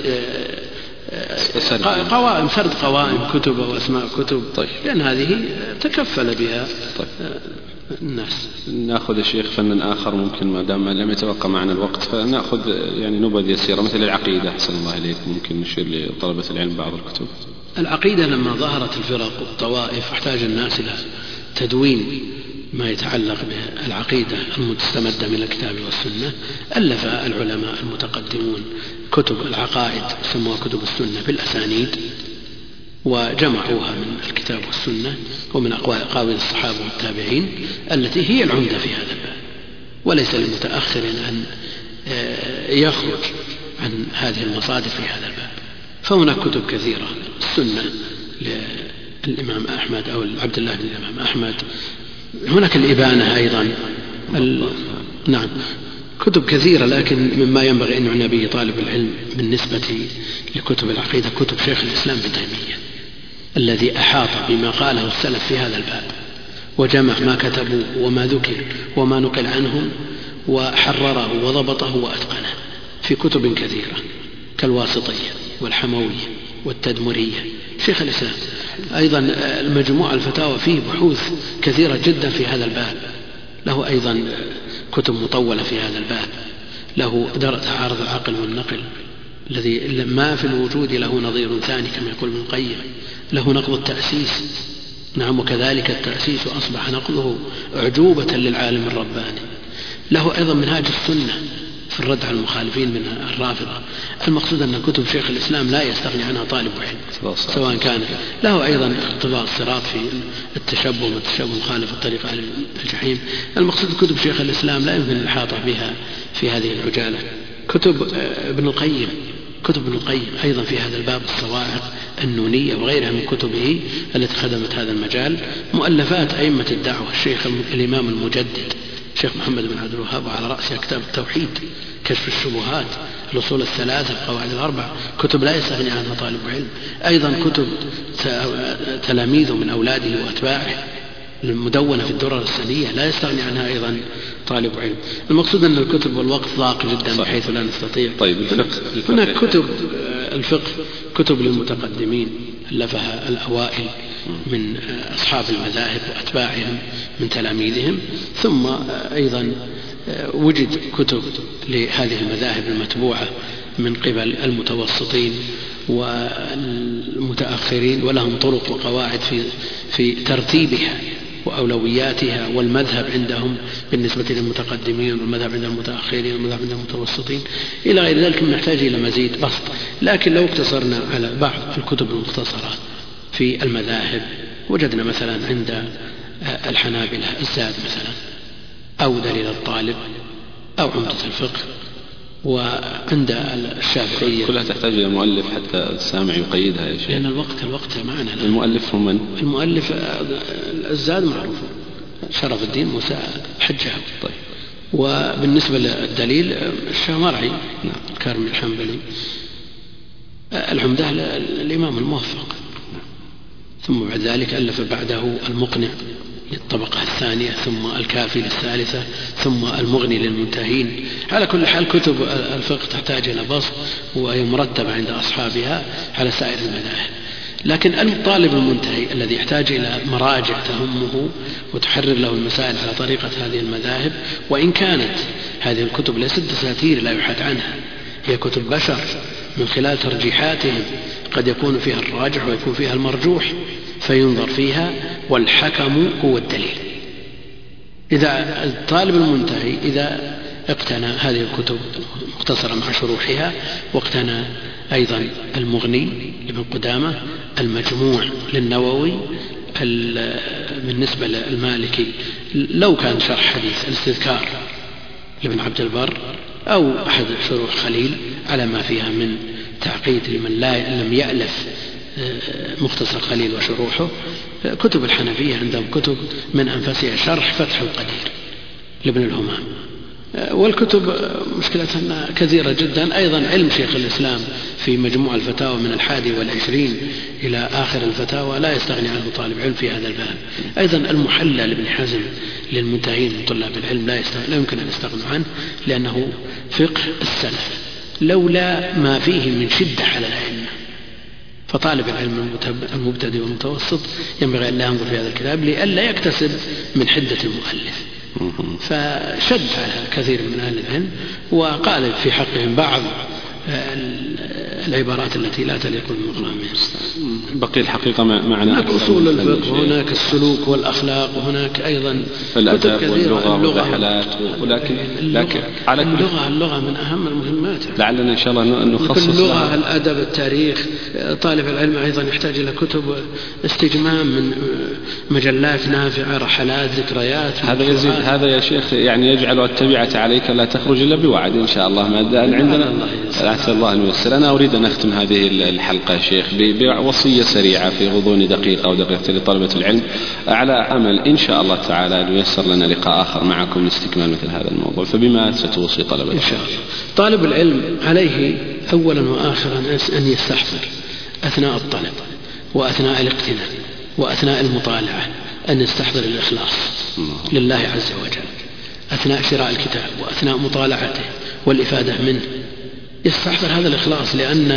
قوائم سرد قوائم كتب وأسماء كتب، لأن هذه تكفل بها الناس. نأخذ الشيخ فن آخر ممكن ما دام لم يتبقى معنا الوقت، فنأخذ يعني نبذ يسيرة مثل العقيدة. أحسن الله إليكم، ممكن نشير لطلبة العلم بعض الكتب. العقيدة لما ظهرت الفرق والطوائف احتاج الناس إلى تدوين ما يتعلق بالعقيدة المستمدة من الكتاب والسنة. ألف العلماء المتقدمون كتب العقائد سموها كتب السنة بالأسانيد، وجمعوها من الكتاب والسنة ومن أقوال الصحابة والتابعين التي هي العمدة في هذا الباب، وليس للمتأخر أن يخرج عن هذه المصادر في هذا الباب. فهناك كتب كثيرة، السنة للإمام أحمد أو عبد الله بن الإمام أحمد، هناك الإبانة أيضا نعم، كتب كثيرة. لكن مما ينبغي أن يعنى به طالب العلم بالنسبة لكتب العقيدة كتب شيخ الإسلام ابن تيمية الذي أحاط بما قاله السلف في هذا الباب، وجمع ما كتبوا وما ذكر وما نقل عنهم وحرره وضبطه وأتقنه في كتب كثيرة كالواسطية والحموية والتدمرية. شيخ الإسلام أيضا المجموعة الفتاوى فيه بحوث كثيرة جدا في هذا الباب، له أيضا كتب مطولة في هذا الباب، له تعارض العقل والنقل الذي ما في الوجود له نظير ثاني كما يقول ابن القيم، له نقض التأسيس، نعم، وكذلك التأسيس أصبح نقضه أعجوبة للعالم الرباني، له أيضا منهاج السنة، في الرد على المخالفين من الرافضة. المقصود أن كتب شيخ الإسلام لا يستغني عنها طالب علم، سواء كان له أيضا اقتضاء الصراط في التشبه مخالف الطريق أهل الجحيم. المقصود كتب شيخ الإسلام لا يمكن الإحاطة بها في هذه العجالة. كتب ابن القيم أيضا في هذا الباب، الصواعق النونية وغيرها من كتبه التي خدمت هذا المجال. مؤلفات أئمة الدعوة الشيخ الإمام المجدد الشيخ محمد بن عبد الوهاب، وعلى رأسها كتاب التوحيد، كشف الشبهات، الأصول الثلاثة، القواعد الأربع، كتب لا يستغني عنها طالب علم. أيضا كتب تلاميذه من أولاده وأتباعه، المدونة في الدرر السنية لا يستغني عنها أيضا طالب علم. المقصود أن الكتب والوقت ضاق جدا بحيث لا نستطيع. طيب هناك كتب الفقه، كتب للمتقدمين ألفها الأوائل من أصحاب المذاهب وأتباعهم من تلاميذهم، ثم أيضا وجد كتب لهذه المذاهب المتبوعة من قبل المتوسطين والمتأخرين، ولهم طرق وقواعد في ترتيبها وأولوياتها والمذهب عندهم بالنسبة للمتقدمين، والمذهب عند المتأخرين، والمذهب عند المتوسطين إلى غير ذلك، نحتاج إلى مزيد بسط. لكن لو اقتصرنا على بعض الكتب المختصرة في المذاهب، وجدنا مثلا عند الحنابلة الزاد مثلا، أو دليل الطالب، أو عمدة الفقه، وعند الشافعية كلها تحتاج إلى مؤلف حتى السامع يقيدها يا شيخ، لأن الوقت معنا. المؤلف هم من؟ المؤلف الزاد معروف، شرف الدين موسى الحجاوي. طيب. وبالنسبة للدليل الشامرعي الكرمي الحنبلي. العمدة الإمام الموفق، ثم بعد ذلك ألف بعده المقنع للطبقة الثانية، ثم الكافي للثالثة، ثم المغني للمنتهين. على كل حال كتب الفقه تحتاج إلى بسط وهي مرتبة عند أصحابها على سائر المذاهب. لكن الطالب المنتهي الذي يحتاج إلى مراجع تهمه وتحرر له المسائل على طريقة هذه المذاهب، وإن كانت هذه الكتب ليست دساتير لا يحاد عنها، هي كتب بشر من خلال ترجيحاتهم قد يكون فيها الراجح ويكون فيها المرجوح، فينظر فيها، والحكم هو الدليل. إذا الطالب المنتهي إذا اقتنى هذه الكتب مختصرة مع شروحها، واقتنى أيضا المغني لابن قدامة، المجموع للنووي، بالنسبة للمالكي لو كان شرح حديث الاستذكار لابن عبد البر، أو أحد شروح خليل على ما فيها من تعقيد لمن لم يألف مختصر خليل وشروحه. كتب الحنفية عندهم كتب من أنفسها شرح فتح القدير لابن الهمام، والكتب مشكلتها كثيرة جدا. أيضا علم شيخ الإسلام في مجموع الفتاوى من 21 إلى آخر الفتاوى لا يستغني عنه طالب علم في هذا الباب. أيضا المحلى لابن حزم للمنتهين من طلاب العلم لا يمكن أن يستغنوا عنه، لأنه فقه السلف لولا ما فيه من شدة على الأئمة. فطالب العلم المبتدئ والمتوسط ينبغي أن لا ينظر في هذا الكتاب لئلا يكتسب من حدة المؤلف، فشد على كثير من أهل العلم وقال في حقهم بعض العبارات التي لا تليق بالمقام. بقي الحقيقة معنا هناك أصول الفقه، وهناك السلوك والأخلاق، وهناك أيضا الأدب واللغة والرحلات، ولكن على اللغة من أهم المهمات. لعلنا إن شاء الله نخصص اللغة، الأدب، التاريخ. طالب العلم أيضا يحتاج إلى كتب استجمام من مجلات نافعة، رحلات، ذكريات. هذا يا شيخ يعني يجعل التبعة عليك لا تخرج إلا بوعد إن شاء الله، ما دام عندنا عسى الله أن ييسر. أنا أريد أن أختم هذه الحلقة يا شيخ بوصية سريعة في غضون دقيقة أو دقيقتين لطلبة العلم، على أمل إن شاء الله تعالى أن ييسر لنا لقاء آخر معكم لاستكمال مثل هذا الموضوع. فبما ستوصي طلبة إن شاء الله؟ طالب العلم عليه أولا وآخرا أن يستحضر أثناء الطلب وأثناء الاقتناء وأثناء المطالعة أن يستحضر الإخلاص لله عز وجل أثناء شراء الكتاب وأثناء مطالعته والإفادة منه. يستحضر هذا الإخلاص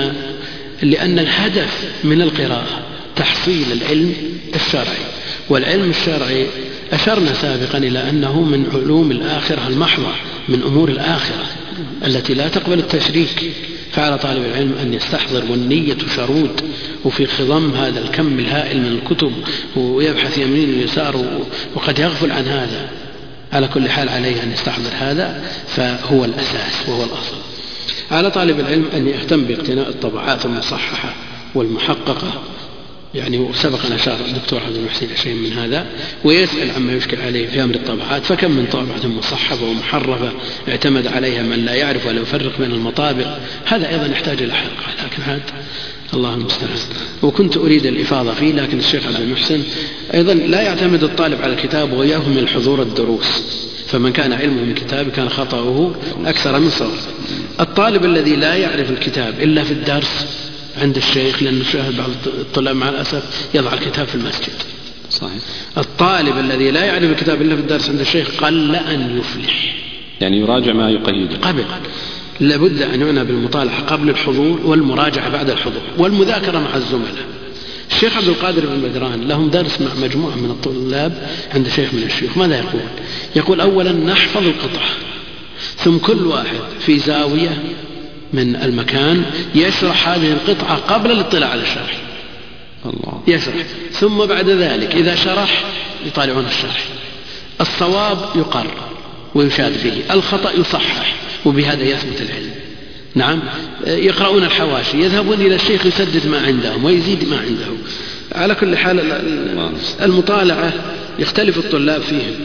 لأن الهدف من القراءة تحصيل العلم الشرعي، والعلم الشرعي أشرنا سابقا إلى أنه من علوم الآخرة المحضة، من أمور الآخرة التي لا تقبل التشريك. فعلى طالب العلم أن يستحضر، والنية شرود، وفي خضم هذا الكم الهائل من الكتب ويبحث يمين ويسار وقد يغفل عن هذا. على كل حال عليه أن يستحضر هذا، فهو الأساس وهو الأصل. على طالب العلم أن يهتم باقتناء الطبعات المصححة والمحققة، يعني وسبق أن أشار الدكتور عبد المحسن شيء من هذا، ويسأل عما يشكل عليه في أمر الطبعات، فكم من طبعة مصحفة ومحرفة اعتمد عليها من لا يعرف ولا يفرق بين المطابع. هذا أيضا يحتاج إلى حلقة، لكن هذا الله المستعان. وكنت أريد الإفاضة فيه، لكن الشيخ عبد المحسن أيضا لا يعتمد الطالب على الكتاب ويهمل الحضور الدروس، فمن كان علمه من الكتاب كان خطأه أكثر من صواب. الطالب الذي لا يعرف الكتاب إلا في الدرس عند الشيخ، لأن شاهد بعض الطلاب مع الأسف يضع الكتاب في المسجد. صحيح. الطالب الذي لا يعرف الكتاب إلا في الدرس عند الشيخ قل أن يفلح، يعني يراجع ما يقيده قبل. لابد أن يعنى بالمطالعة قبل الحضور والمراجعة بعد الحضور والمذاكرة مع الزملاء. الشيخ عبد القادر بن بدران لهم درس مع مجموعة من الطلاب عند شيخ من الشيوخ. ماذا يقول؟ أولا نحفظ القطعة، ثم كل واحد في زاوية من المكان يشرح هذه القطعة قبل الاطلاع على الشرح. الله. يشرح، ثم بعد ذلك إذا شرح يطالعون الشرح، الصواب يقر ويشاد به، الخطأ يصحح، وبهذا يثبت العلم. نعم. يقرؤون الحواشي، يذهبون إلى الشيخ يسدد ما عندهم ويزيد ما عنده. على كل حال المطالعة يختلف الطلاب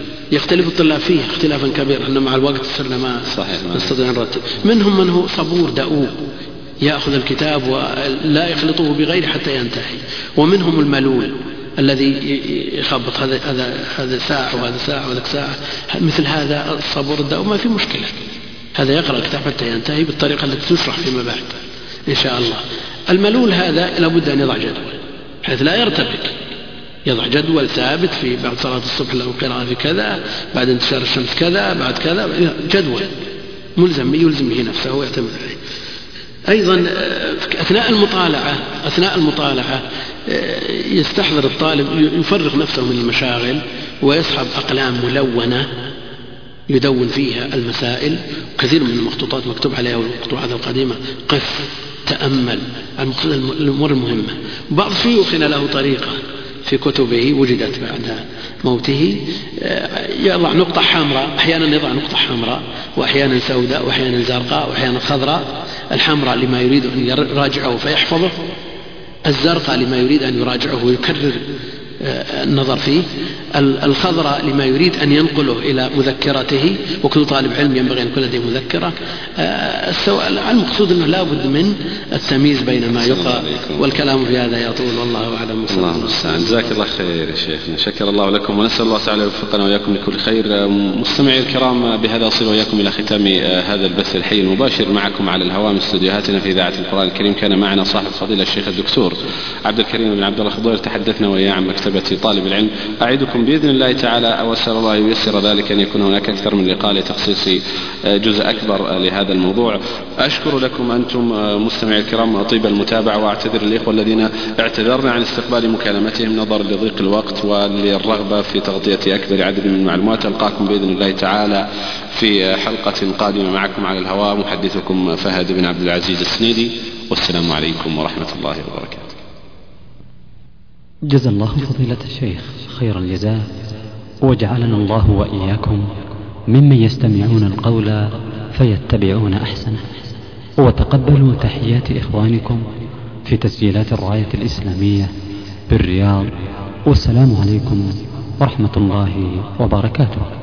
فيه اختلافا كبيرا، أنه مع الوقت صرنا ما نستطيع نرتب. منهم من هو صبور دؤوب يأخذ الكتاب ولا يخلطه بغيره حتى ينتهي، ومنهم الملول الذي يخبط هذا ساعة وهذا ساعة وذاك ساعة. مثل هذا الصبور الدؤوب ما في مشكلة، هذا يقرأ الكتاب حتى ينتهي بالطريقة التي تشرح فيما بعد إن شاء الله. الملول هذا لابد أن يضع جدول حيث لا يرتبك، يضع جدول ثابت في بعد صلاة الصبح له قراءة في كذا، بعد انتشار الشمس كذا، بعد كذا، جدول يلزم به نفسه ويعتمد عليه. أيضا أثناء المطالعة يستحضر الطالب، يفرغ نفسه من المشاغل ويسحب أقلام ملونة يدون فيها المسائل. كثير من المخطوطات مكتوب عليها والمقطوعات القديمة قف تأمل الأمور المهمة. بعض شيوخنا له طريقة في كتبه وجدت بعد موته، يضع نقطة حمراء، أحيانا يضع نقطة حمراء وأحيانا سوداء وأحيانا زرقاء وأحيانا خضراء. الحمراء لما يريد أن يراجعه فيحفظه، الزرقاء لما يريد أن يراجعه ويكرر النظر فيه، الخضراء لما يريد أن ينقله إلى مذكرته، وكل طالب علم ينبغي أن يكون لديه مذكرة. المقصود أنه لا بد من التمييز بين ما يقرأ، والكلام في هذا يطول والله أعلم. الله المستعان. جزاك الله خير يا شيخنا، شكر الله لكم، ونسأل الله تعالى يوفقنا وإياكم لكل خير. مستمعي الكرام، بهذا أصل وإياكم إلى ختام هذا البث الحي المباشر معكم على الهواء من استديوهاتنا في إذاعة القرآن الكريم. كان معنا صاحب فضيلة الشيخ الدكتور عبد الكريم بن عبد الله الخضير، تحدثنا وإياه عن مكتبة طالب العلم. أعدكم بإذن الله تعالى وأسأل الله ييسر ذلك أن يكون هناك أكثر من لقاء لتخصيص جزء أكبر لهذا الموضوع. أشكر لكم أنتم مستمعي الكرام طيب المتابعة، وأعتذر الإخوة الذين اعتذرنا عن استقبال مكالمتهم نظرا لضيق الوقت وللرغبة في تغطية أكبر عدد من المعلومات. ألقاكم بإذن الله تعالى في حلقة قادمة معكم على الهواء، محدثكم فهد بن عبد العزيز السنيدي، والسلام عليكم ورحمة الله وبركاته. جزا الله فضيلة الشيخ خير الجزاء، وجعلنا الله وإياكم ممن يستمعون القول فيتبعون أحسنه. وتقبلوا تحيات إخوانكم في تسجيلات الراية الإسلامية بالرياض، والسلام عليكم ورحمة الله وبركاته.